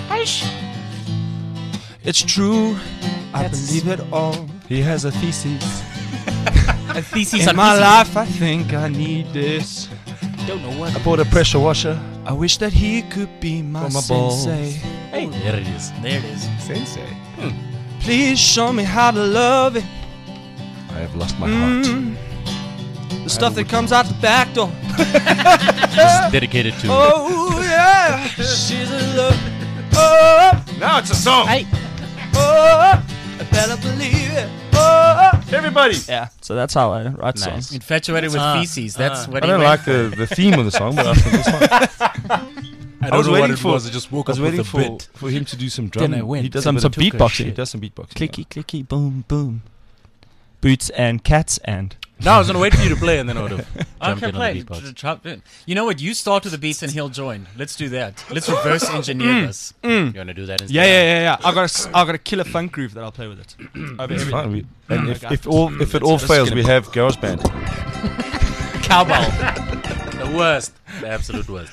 It's true. I believe it all. He has a thesis. A thesis In my life, I think I need this. Don't know what. I bought a pressure washer. I wish that he could be my For my balls. sensei. Hey, there it is. There it is. Sensei. Please show me how to love it. I have lost my heart. The stuff that comes out the back door. Dedicated to. Oh yeah, she's a love. Oh, Now it's a song. oh, I better believe it. Oh, Everybody. yeah. So that's how I write Nice. songs. Infatuated with feces. That's what I he don't went like for. the theme of the song, but I think this one. I was don't know waiting what it for- was. I just woke I was up with waiting a for, bit. for him to do some drum. Then I went. He does Some a bit of beatboxing. He does some beatboxing. Clicky, clicky, boom, boom. Boots and cats and. No, I was gonna wait for you to play, and then I would have I jumped can in on play. the beatbox. Jump in. You know what? You start with the beats and he'll join. Let's do that. Let's reverse engineer this. You wanna do that instead? Yeah. I got a killer funk groove that I'll play with it. Over It's everything. fine. And Okay. if it all fails, we have GarageBand. Cowbell. The worst. The absolute worst.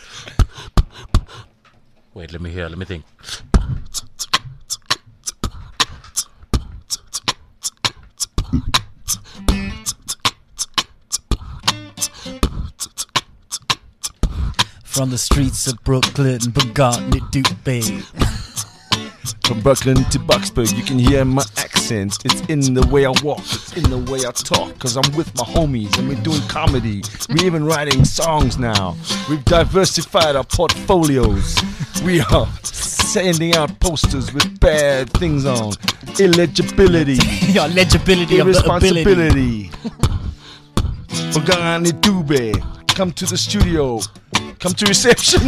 Wait, let me hear. Let me think. From the streets of Brooklyn, Bugatti Dubé. From Brooklyn to Boxburg, you can hear my accent. It's in the way I walk, it's in the way I talk. Cause I'm with my homies and we're doing comedy. We're even writing songs now. We've diversified our portfolios. We are sending out posters with bad things on. Illegibility, Your legibility of the ability. irresponsibility. Bugatti Dube, come to the studio. Come to reception.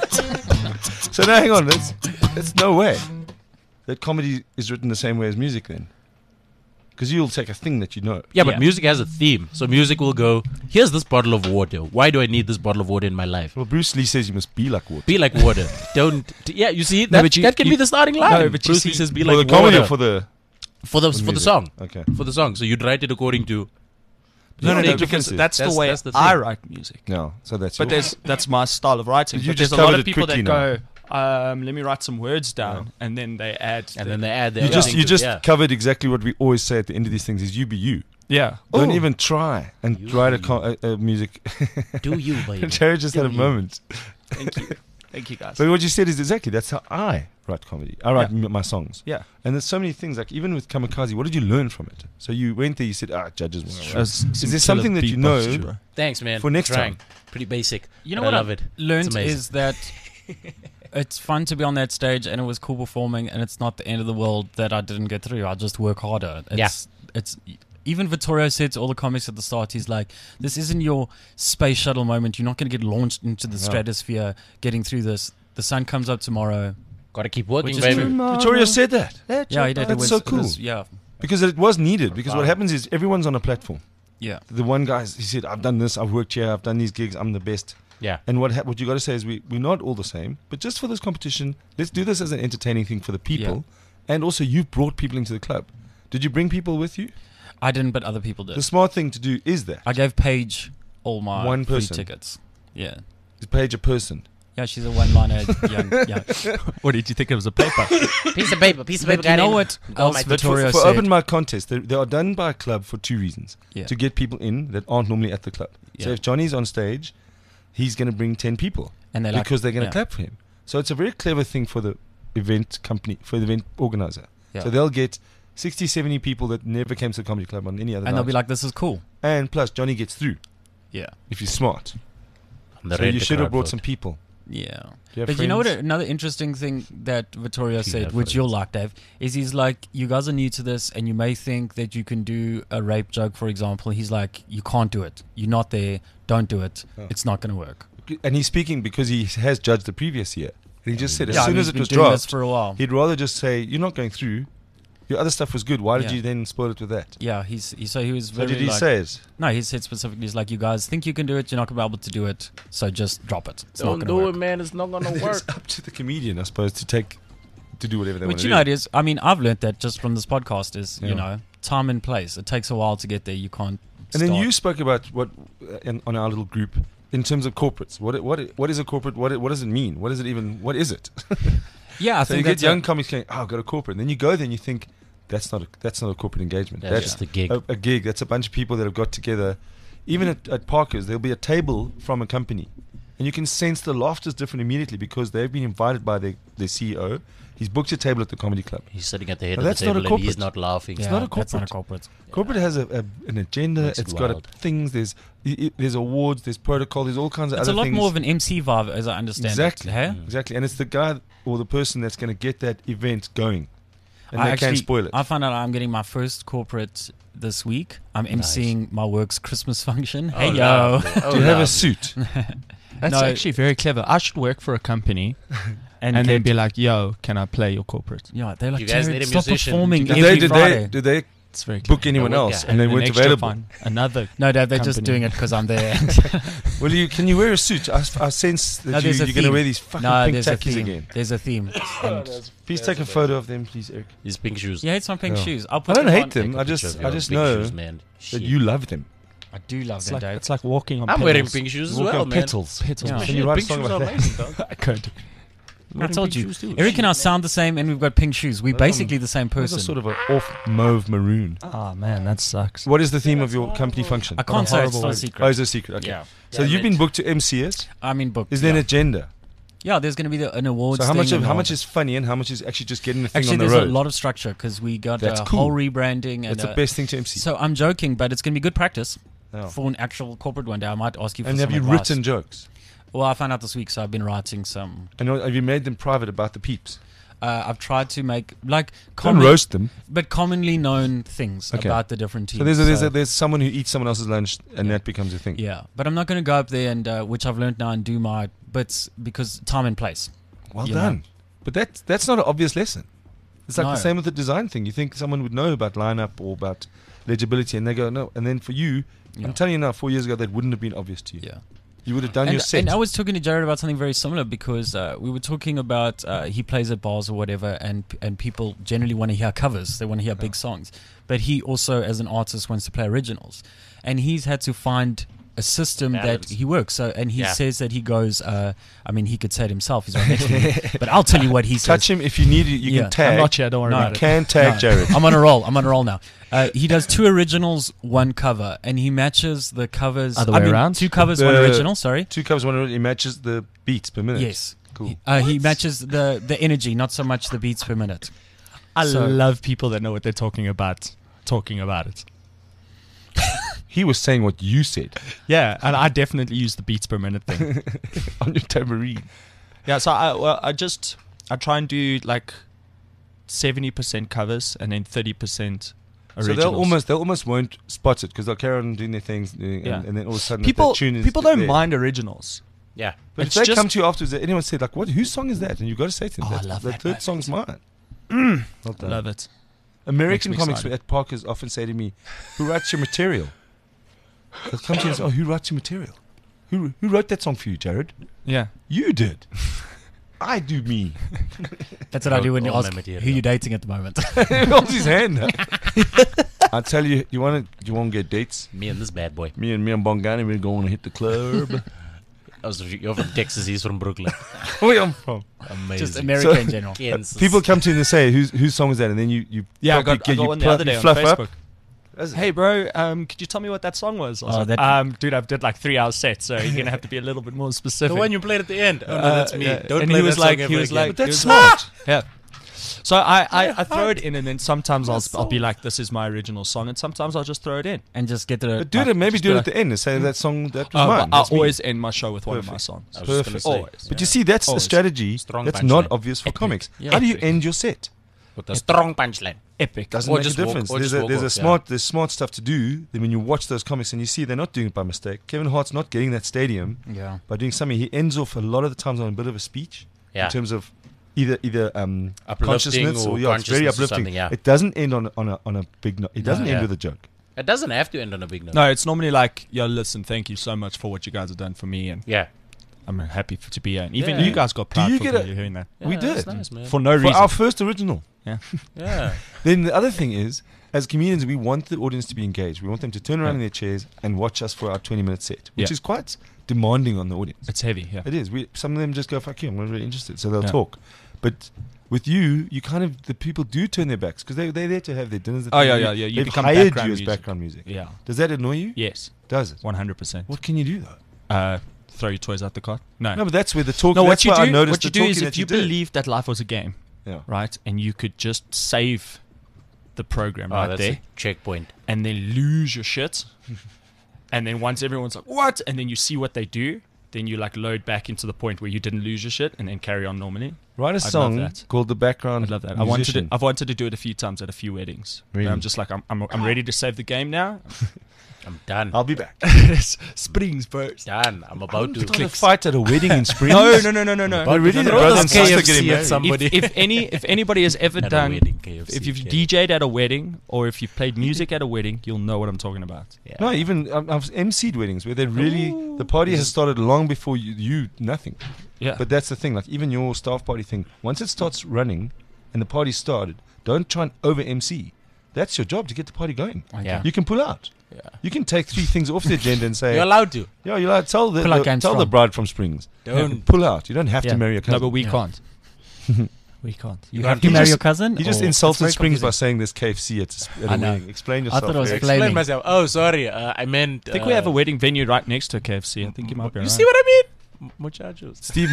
So now hang on, that's no way that comedy is written the same way as music then. Because you'll take a thing that you know. Yeah, but Yeah. music has a theme. So music will go, here's this bottle of water. Why do I need this bottle of water in my life? Well, Bruce Lee says you must be like water. Be like water. Yeah, you see, that, but you- that can you- be the starting line. No, but you Bruce Lee see- says be For like the comedy water. or for the For the music? song. Okay. For the song. So you'd write it according to... No, Make because differences. that's the way That's the I thing. write music. No, so that's But yours. that's my style of writing. But you But there's just a lot covered of it people that quickly go, let me write some words down, and then they add. And then they add their You just thing you to- just yeah. covered exactly what we always say at the end of these things is you be you. yeah. Don't Ooh. even try and You write be a music. Do you, baby. Jared just had a Do you. moment. Thank you, thank you guys. But what you said is exactly that's how I write comedy. I write my songs. Yeah. And there's so many things like even with Kamikaze, what did you learn from it? So you went there, you said, judges. Is there something that you know Thanks, man. for next Trying. time? Pretty basic. You know but what I love it. learned It's amazing. is that it's fun to be on that stage and it was cool performing and it's not the end of the world that I didn't get through. I just work harder. It's even Vittorio said to all the comics at the start, he's like, this isn't your space shuttle moment. You're not going to get launched into the stratosphere getting through this. The sun comes up tomorrow. Gotta keep working, Which is baby. true. Victoria said that Yeah, he did. That's so cool. Yeah. because it was needed. Because Wow. what happens is everyone's on a platform. Yeah. The one guy, he said, I've done this, I've worked here, I've done these gigs, I'm the best. Yeah. And what you got to say is we're not all the same, but just for this competition, let's do this as an entertaining thing for the people. And also, you've brought people into the club. Did you bring people with you? I didn't, but other people did. The smart thing to do is that. I gave Paige all my One free person. tickets. Yeah. Is Paige a person? Yeah, she's a one-liner young. Yeah. What did you think it was a paper? Piece of paper. But you know what else my- But Vittorio for said? open mic contests, they are done by a club for two reasons. Yeah. To get people in that aren't normally at the club. So Yeah. if Johnny's on stage, he's going to bring 10 people And they're like, because they're going to yeah. clap for him. So it's a very clever thing for the event company, for the event organizer. Yeah. So they'll get 60, 70 people that never came to the comedy club on any other And they'll night. be like, this is cool. And plus, Johnny gets through Yeah. if he's smart. The So red you the should have crowd brought vote. some people. Yeah. Do you have But you know what? friends? Another interesting thing that Vittorio said, have which you'll friends. like, Dave, is he's like, you guys are new to this, and you may think that you can do a rape joke, for example. He's like, you can't do it. You're not there. Don't do it. Oh. It's not going to work. And he's speaking because he has judged the previous year. And he just said, as Yeah, soon he's as it been was doing this dropped, for a while. he'd rather just say, you're not going through. Your other stuff was good. Why did Yeah. you then spoil it with that? Yeah, so he was So very. did he like, say it? No, he said specifically, he's like, you guys think you can do it, you're not going to be able to do it, so just drop it. It's Don't not do going it, to work. man. It's not gonna It's work. up to the comedian, I suppose, to do whatever they want But to you do. know, it is. I mean, I've learned that just from this podcast is, Yeah. you know, time and place. It takes a while to get there. You can't. And then start. you spoke about what on our little group in terms of corporates. What is a corporate? What does it mean? What is it even? What is it? Yeah, I So you think get that's young comics going, "Oh, I've got a corporate." And then you go there and you think that's not a corporate engagement. That's just a gig. A gig. That's a bunch of people that have got together. Even at Parker's, there'll be a table from a company, and you can sense the laughter is different immediately because they've been invited by the CEO. He's booked a table at the comedy club. He's sitting at the head Now, of the that's not a table and he's corporate. not laughing. Yeah, not a That's not a corporate. corporate. Corporate has an agenda. Makes it It's got wild. things. There's awards. There's protocol. There's all kinds of It's a other lot things. more of an MC vibe, as I understand Exactly. it. Hey? Exactly. And it's the guy or the person that's going to get that event going, and I they can't actually- spoil it. I found out I'm getting my first corporate this week. I'm emceeing my work's Christmas function. Hey, yo. lovely. Oh, Do you have a lovely. suit? That's No. actually very clever. I should work for a company and then get- be like, "Yo, can I play your corporate?" Yeah, they're like, You guys "Jared, need a stop musician. performing Did every they Friday." did they It's very book clever. anyone Yeah, else yeah. and they an weren't extra available? fund, another. No, Dad, they're just company. doing it because I'm there. Well, can you wear a suit? I sense that No, there's a you're going to theme. wear these fucking No, pink there's a tackies theme. again. There's a theme. And Please take a photo of them, please, Eric. His pink shoes. yeah, it's my pink Yeah. shoes. I'll I put don't them hate on. them. Take a I picture just of your just pink know shoes, man. that Shit. you love them. I do love It's them, like, Dave. it's like walking on I'm petals. wearing pink shoes as Walking well, on man. petals. Petals. Yeah. man. Can you write a Pink song shoes about are that? amazing, dog. I could. I told you. Shoes too. Eric and I sound the same, and we've got pink shoes. We're basically the same Those are person. sort of an off mauve maroon. Oh man, that sucks. What is the theme of your company function? I can't say it's horrible not a word. secret. Oh, it's a secret. Okay. Yeah. So Yeah, you've been mate. booked to MC it. I'm in book. Is there yeah. an agenda? Yeah, there's going to be an awards. So how much thing of and how all much that. is funny and how much is actually just getting the thing Actually, on the there's road? a lot of structure because we got That's a cool. whole rebranding. That's and the best thing to MC. So I'm joking, but it's going to be good practice Oh. for an actual corporate one day. I might ask you for And some have you advice. written jokes? Well, I found out this week, so I've been writing some. And have you made them private about the peeps? I've tried to make like Don't roast them. but commonly known things Okay. about the different teams. So there's someone who eats someone else's lunch and that becomes a thing. yeah, but I'm not going to go up there and which I've learned now and do my bits because time and place. Well You done. know. But that's not an obvious lesson. It's like No. the same with the design thing. You think someone would know about lineup or about legibility, and they go no. And then for you, Yeah. I'm telling you now, 4 years ago, that wouldn't have been obvious to you. Yeah. You would have done your set. And I was talking to Jared about something very similar because we were talking about he plays at bars or whatever, and people generally want to hear covers. They want to hear big songs, but he also, as an artist, wants to play originals, and he's had to find a system Balance. that he works. So, and he Yeah. says that he goes. I mean, he could say it himself. He's right next to me, but I'll tell you what he says. Touch him if you need it. You Yeah. can tag. I'm not here. Don't worry No. about You it. can tag No, Jared. I'm on a roll. I'm on a roll now. He does 2 originals, 1 cover, and he matches the covers. Other way around? 2 covers, 1 original. Sorry. 2 covers, 1 original. It matches the beats per minute. Yes. Cool. He matches the energy, not so much the beats per minute. I So- love people that know what they're talking about it. He was saying what you said Yeah, and I definitely use the beats per minute thing. on your tambourine. Yeah, so I try and do like 70% covers and then 30% So originals. they'll almost won't spot it because they'll carry on doing their things, Yeah. and then all of a sudden people that tune is people don't there. mind originals. Yeah. But It's if they just- come to you afterwards, anyone said like, "What? Whose song is that?" and you've got to say to them, Oh, I that, love the that third moment. song's mine." Well done. Love it. American Makes me comics excited. at Parkers often say to me, "Who writes your material?" They'll come to you and say, "Oh, who writes your material? Who wrote that song for you, Jared? Yeah. You did. I do me." That's what I do when you All ask my material. who you're dating at the moment. He holds his hand up. I tell you, you want to get dates? Me and this bad boy. Me and Bongani, we're going to hit the club. You're from Texas, he's from Brooklyn. Where I'm from. Amazing. Just America in general. Kansas. People come to you and they say, "Whose song is that?" And then you Yeah, I got one the other day on Facebook. Hey, bro, could you tell me what that song was? I was like, dude, I've did like 3 hour set, so you're gonna have to be a little bit more specific. The one you played at the end. Oh, no, that's me. yeah. Don't And play he was that like, song he ever was again. like, But he that's was like- smart. Yeah. So I throw it in, and then sometimes I'll be like, this is my original song, and sometimes I'll just throw it in. And just get the. But do it, maybe just do it do at the end and say that song that was Oh, mine. but I That's me. always end my show with one of my Perfect. songs. I was just gonna Perfect. say. Always. But you see, that's a Always. strategy Strong that's punchline. not obvious for Epic. comics. Yeah. How do you Epic. end your set? With a strong punchline. Epic. Doesn't Or make a just walk- difference. or There's just walk off, yeah. there's smart stuff to do. Then when you watch those comics and you see they're not doing it by mistake. Kevin Hart's not getting that stadium Yeah. by doing something. He ends off a lot of the times on a bit of a speech Yeah. in terms of either consciousness or or yeah, it's very consciousness or uplifting. something, yeah. It doesn't end on a big note. It doesn't No. end Yeah. with a joke. It doesn't have to end on a big note. No, it's normally like, yo, listen, thank you so much for what you guys have done for me, and Yeah. I'm happy to be here. And even Yeah. you guys got proud you for get hearing that. We Yeah, that's did. nice, man. For no For reason. our first original. Yeah. Then the other thing is, as comedians, we want the audience to be engaged. We want them to turn around in their chairs and watch us for our 20-minute set, which Yeah. is quite demanding on the audience. It's heavy, yeah. It is. Some of them just go, "Fuck you, I'm not really interested," so they'll Yeah. talk. But with you kind of the people do turn their backs because they're there to have their dinners. Oh, yeah, yeah, yeah. You They've become hired background you as music. background music. Yeah. Does that annoy you? Yes. Does it? 100%. What can you do though? Throw your toys out the cart? No. No, but that's where the talk. No, that's what you why I do, noticed what you the do is talking if that you did. believe that life was a game, Yeah. right, and you could just save the program Oh, right that's there, a checkpoint. and then lose your shit, and then once everyone's like, what? And then you see what they do, then you like load back into the point where you didn't lose your shit, and then carry on normally. Write a I'd love song that. called "The Background." I'd love that. Musician. I've wanted to do it a few times at a few weddings. Where Really? I'm just like, I'm ready to save the game now. I'm done. I'll be back. Springs first. Done. I'm about to. Click fight at a wedding in spring. No. But really, the Throw brother this and sister getting KFC married. at somebody. If anybody has ever At a done, wedding, KFC, if you've KFC. DJ'd at a wedding or if you've played music at a wedding, you'll know what I'm talking about. Yeah. No, even I've emceed weddings where they really the party has started long before you nothing. Yeah. But that's the thing. Like even your staff party thing, once it starts running and the party started, don't try and over MC. That's your job to get the party going. Yeah. You can pull out. Yeah. You can take 3 things off the agenda and say, You're allowed to. "Yeah, you're allowed. Tell Pull out game the strong. bride from Springs. Don't. Pull out. You don't have Yeah. to marry your cousin." No, but we Yeah. can't. We can't. You can't have to do marry this. your cousin? You just or- insulted It's very Springs by confusing. saying there's KFC at I a know. wedding. Explain I yourself. thought it was Eric. flaming. Explain myself. Oh, sorry. I meant. I think we have a wedding venue right next to a KFC. I think you might be You right. see what I mean? Muchachos. Steve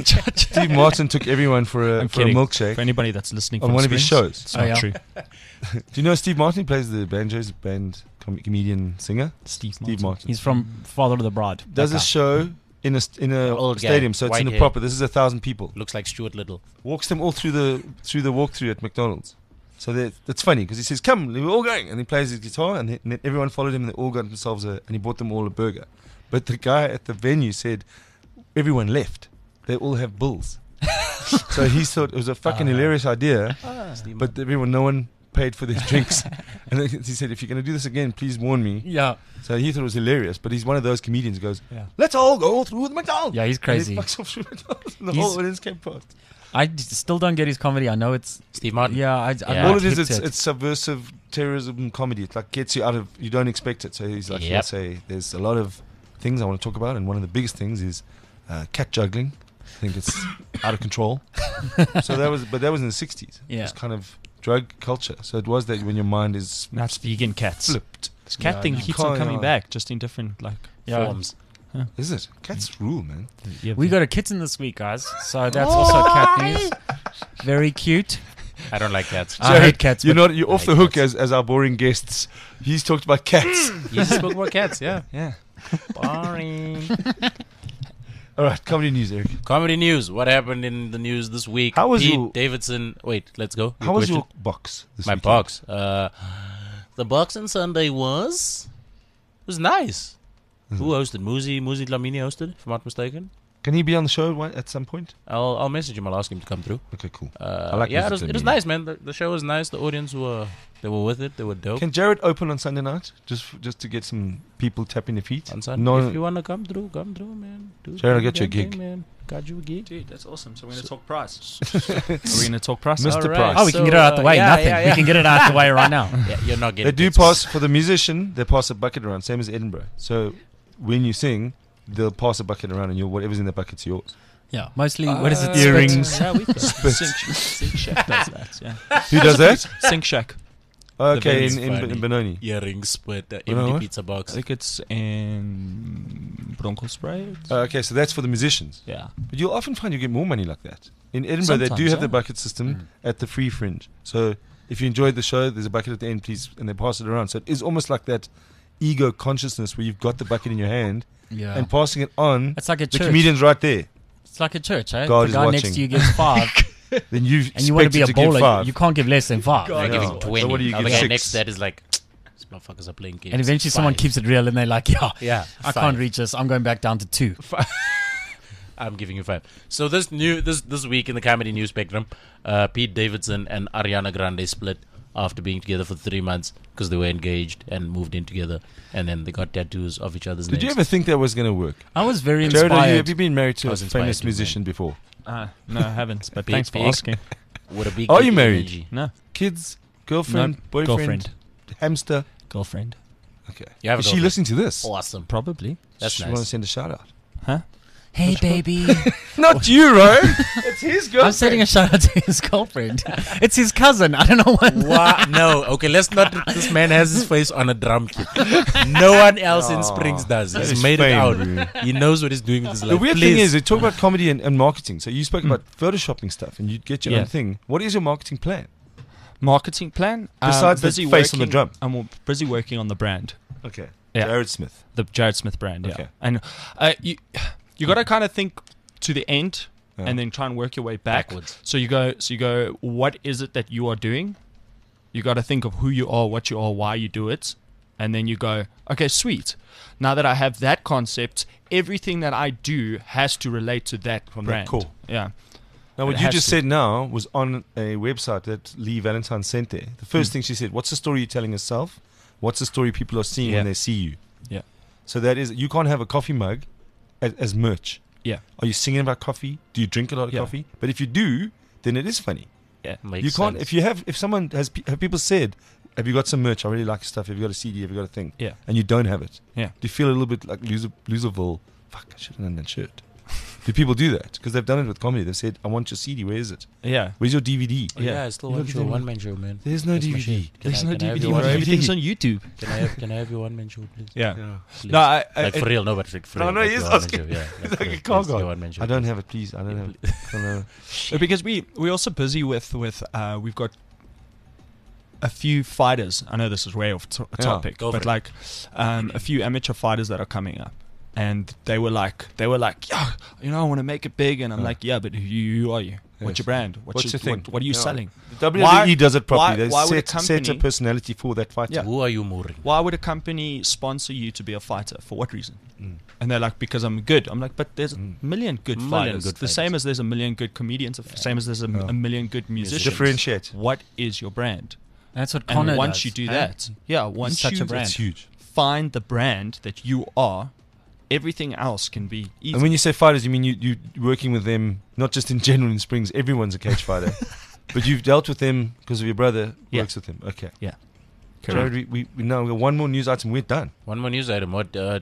Martin took everyone for a I'm for a kidding. milkshake For anybody that's listening on from one of his Springs, shows. It's Oh, not yeah. true. Do you know Steve Martin? He plays the banjos, comedian, singer. Steve Steve Martin He's from Father of the Bride. does That a guy. show in a Old guy, stadium, so it's white in a hair. proper. This is 1,000 people. Looks like Stuart Little. Walks them all through the walkthrough at McDonald's. So that's funny because he says, "Come, we're all going," and he plays his guitar, and then everyone followed him, and they all got themselves and he bought them all a burger. But the guy at the venue said, everyone left. They all have bulls. So he thought it was a fucking hilarious idea. Steve But no one paid for their drinks. And then he said, "If you're going to do this again, please warn me." Yeah. So he thought it was hilarious. But he's one of those comedians who goes, Yeah. "Let's all go through the McDonald's." Yeah, he's crazy. And he fucks off through McDonald's. And the He's- whole audience came past. Still don't get his comedy. I know it's. Steve Martin. Yeah, I'm Yeah. not All it is, hip to it's subversive terrorism comedy. It like gets you out of, you don't expect it. So he's like, Yep. he'll say, "There's a lot of things I want to talk about, and one of the biggest things is cat juggling. I think it's out of control." So that was in the 60s. It Yeah. was kind of drug culture. So it was that when your mind is Now it's vegan cats. flipped. This cat Yeah, thing I know. keeps on coming Can't- back, just in different Yeah. Forms. Is it? Cats rule, man. We got a kitten this week, guys. So that's also cat news. Very cute. I don't like cats. I hate cats. You're but not. You're off the hook as our boring guests. He's talked about cats. You spoke about cats, yeah. Yeah. Boring. All right, comedy news, Eric. Comedy news. What happened in the news this week? How was Pete your- Davidson. Wait, let's go. How was question. your box this My weekend? box? The box on Sunday was nice. Who hosted? Muzi Dlamini hosted, if I'm not mistaken. Can he be on the show at some point? I'll message him. I'll ask him to come through. Okay, cool. Yeah, it was nice, man. The show was nice. The audience were with it. They were dope. Can Jared open on Sunday night just to get some people tapping their feet? On Sunday, No, if you wanna come through, man. Jared, I'll get you a gig. Man. Got you a gig. Dude, that's awesome. So we're going to talk price. Are we going to talk price? Mr. All right. Price. Oh, we can get it out the way. yeah, Nothing. yeah, yeah. We can get it out the way right now. Yeah, you're not They getting. do it. pass for the musician. They pass a bucket around, same as Edinburgh. So when you sing, they'll pass a bucket around, and whatever's in the bucket's yours. Yeah, mostly. What is it? Earrings. Yeah, we Sink Shack does that. Yeah. Who does that? Sink Shack. Okay, It's in funny. Benoni. Earrings, split, You know empty what? pizza box. I think it's in Bronkhorstspruit. Okay, so that's for the musicians. Yeah. But you'll often find you get more money like that. In Edinburgh, they do Sometimes, have the yeah. bucket system at the free fringe. So if you enjoyed the show, there's a bucket at the end, please, and they pass it around. So it is almost like that ego consciousness where you've got the bucket in your hand Yeah. and passing it on. It's like a The church. comedian's right there. It's like a church, eh? God the is guy watching. next to you gets 5, Then you and you want to be a give baller. 5. You can't give less than 5. They're Yeah. giving So 20. what do you Now give? the guy 6? next to that is like, these motherfuckers are playing games. And eventually someone Five. keeps it real, and they're like, yeah, Yeah, I 5. can't reach this. I'm going back down to 2. I'm giving you 5. So this week in the comedy news spectrum, Pete Davidson and Ariana Grande split after being together for 3 months because they were engaged and moved in together, and then they got tattoos of each other's Did names. you ever think that was going to work? I was very Jared, inspired. have you been married to I a was inspired famous too, musician before? No, I haven't. But Big, thanks for big. asking. What a big Are you dick married? energy. No. Kids, girlfriend, boyfriend, Girlfriend. hamster. Girlfriend. Okay. You have a Is she girlfriend. listening to this? Awesome. Probably. That's she nice. want to send a shout out. Huh? Hey, baby. Not you, Ryan. It's his girlfriend. I'm sending a shout out to his girlfriend. It's his cousin. I don't know what. Wow. No, okay, let's not. This man has his face on a drum kit. No one else in Springs does. That He's is made fame, it out. dude. He knows what he's doing with his life. The weird Please. thing is, they talk about comedy and marketing. So you spoke about photoshopping stuff, and you get your Yeah. own thing. What is your marketing plan? Marketing plan? Besides the busy face on the working- drum. I'm busy working on the brand. Okay. Yeah. Jared Smith. The Jared Smith brand, yeah. Okay. And you got to kind of think to the end Yeah. and then try and work your way back. Backwards. So you go, what is it that you are doing? You got to think of who you are, what you are, why you do it. And then you go, okay, sweet. Now that I have that concept, everything that I do has to relate to that From that brand. core. Yeah. Now, what It you has just to. said now was on a website that Lee Valentine sent there. The first thing she said, what's the story you're telling yourself? What's the story people are seeing Yeah. when they see you? Yeah. So that is, you can't have a coffee mug as merch. Yeah. Are you singing about coffee? Do you drink a lot of Yeah. coffee? But if you do, then it is funny. Makes you can't, sense. if someone have people said, have you got some merch? I really like your stuff. Have you got a CD? Have you got a thing? Yeah. And you don't have it. Yeah. Do you feel a little bit like Loserville? Fuck, I should have done that shirt. Do people do that? Because they've done it with comedy. They've said, I want your CD. Where is it? Yeah. Where's your DVD? Oh, yeah, I still You want look your at them. one-man show, man. There's no That's my DVD. shit. Can There's I- no can I have DVD, your bro. one-man- Everything's on YouTube. Can I have your one-man show, please? Yeah. Please. No, I Like for real, no, but like for No, real. no, like he is your one-man asking. show, yeah. He's for like a real, car please, your guy. one-man show, I don't please. have it, please. I don't have it. I don't know. Because we're also busy with we've got a few fighters. I know this is way off topic, go for but it. like a few amateur fighters that are coming up, and they were like, yeah, I want to make it big, and I'm like, yeah, but who are you? What's Yes. your brand? What's your thing? What are you Yeah. selling? The WWE Why- does it properly. why They would a set a company- personality for that fighter. Yeah. Who are you mooring? Why would a company sponsor you to be a fighter? For what reason? Mm. And they're like, because I'm good. I'm like, but there's a million good Million fighters. good The fighters. same as there's a million good comedians. The same as there's a million good musicians. Differentiate. What is your brand? That's what And Connor once does, you do eh? that, once such you a brand. It's huge. find the brand that you are, everything else can be easy. And when you say fighters, you mean you working with them, not just in general in Springs. Everyone's a cage fighter. But you've dealt with them because of your brother Yeah. works with them. Okay. Yeah. Jared, we now we got one more news item. We're done. One more news item. What do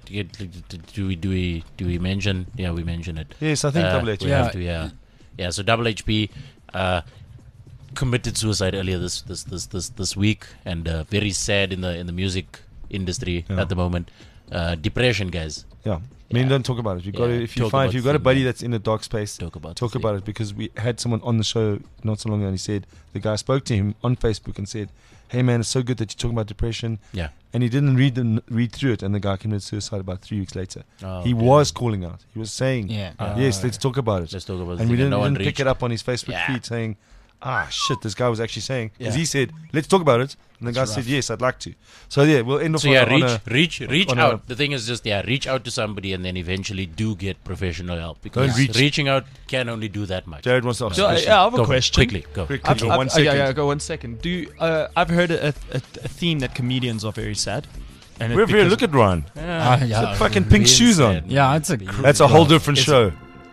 we mention? Yeah, we mention it. Yes, I think Double H. We Yeah. have to, yeah. So Double HP committed suicide earlier this week, and very sad in the music industry Yeah. at the moment. Depression, guys. Yeah. Men Yeah. don't talk about it. You got Yeah. to, if you Talk find about if you've got a the buddy thing, that's in a dark space, Talk about talk the about thing. it, because we had someone on the show not so long ago and he said the guy spoke to him on Facebook and said, "Hey man, it's so good that you're talking about depression." Yeah. And he didn't read through it, and the guy committed suicide about 3 weeks later. Oh, He okay. was calling out. He was saying, Yeah. "Yes, let's talk about it." Let's talk about. And we the thing, didn't no one pick reached. it up on his Facebook Yeah. feed saying, shit, this guy was actually saying, because Yeah. he said, let's talk about it. And the guy said, yes, I'd like to. So yeah, we'll end off So on yeah, a- reach on out. The thing is just reach out to somebody and then eventually do get professional help, because reach. reaching out can only do that much. Jared wants to ask So, a question. I have a Go, question. quickly. Go. Quickly, go, 1 second. Yeah, go 1 second. I've heard a theme that comedians are very sad. And We're very, look at Ryan. Yeah, Fucking pink shoes on. yeah, it's a That's a whole different show.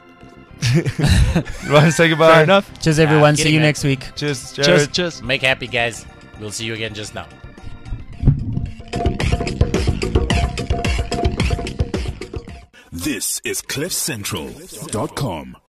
Ryan, say goodbye. Fair enough. Cheers, everyone. See kidding, you man. next week. Cheers, Jared. Cheers. Make happy, guys. We'll see you again just now. This is CliffCentral.com.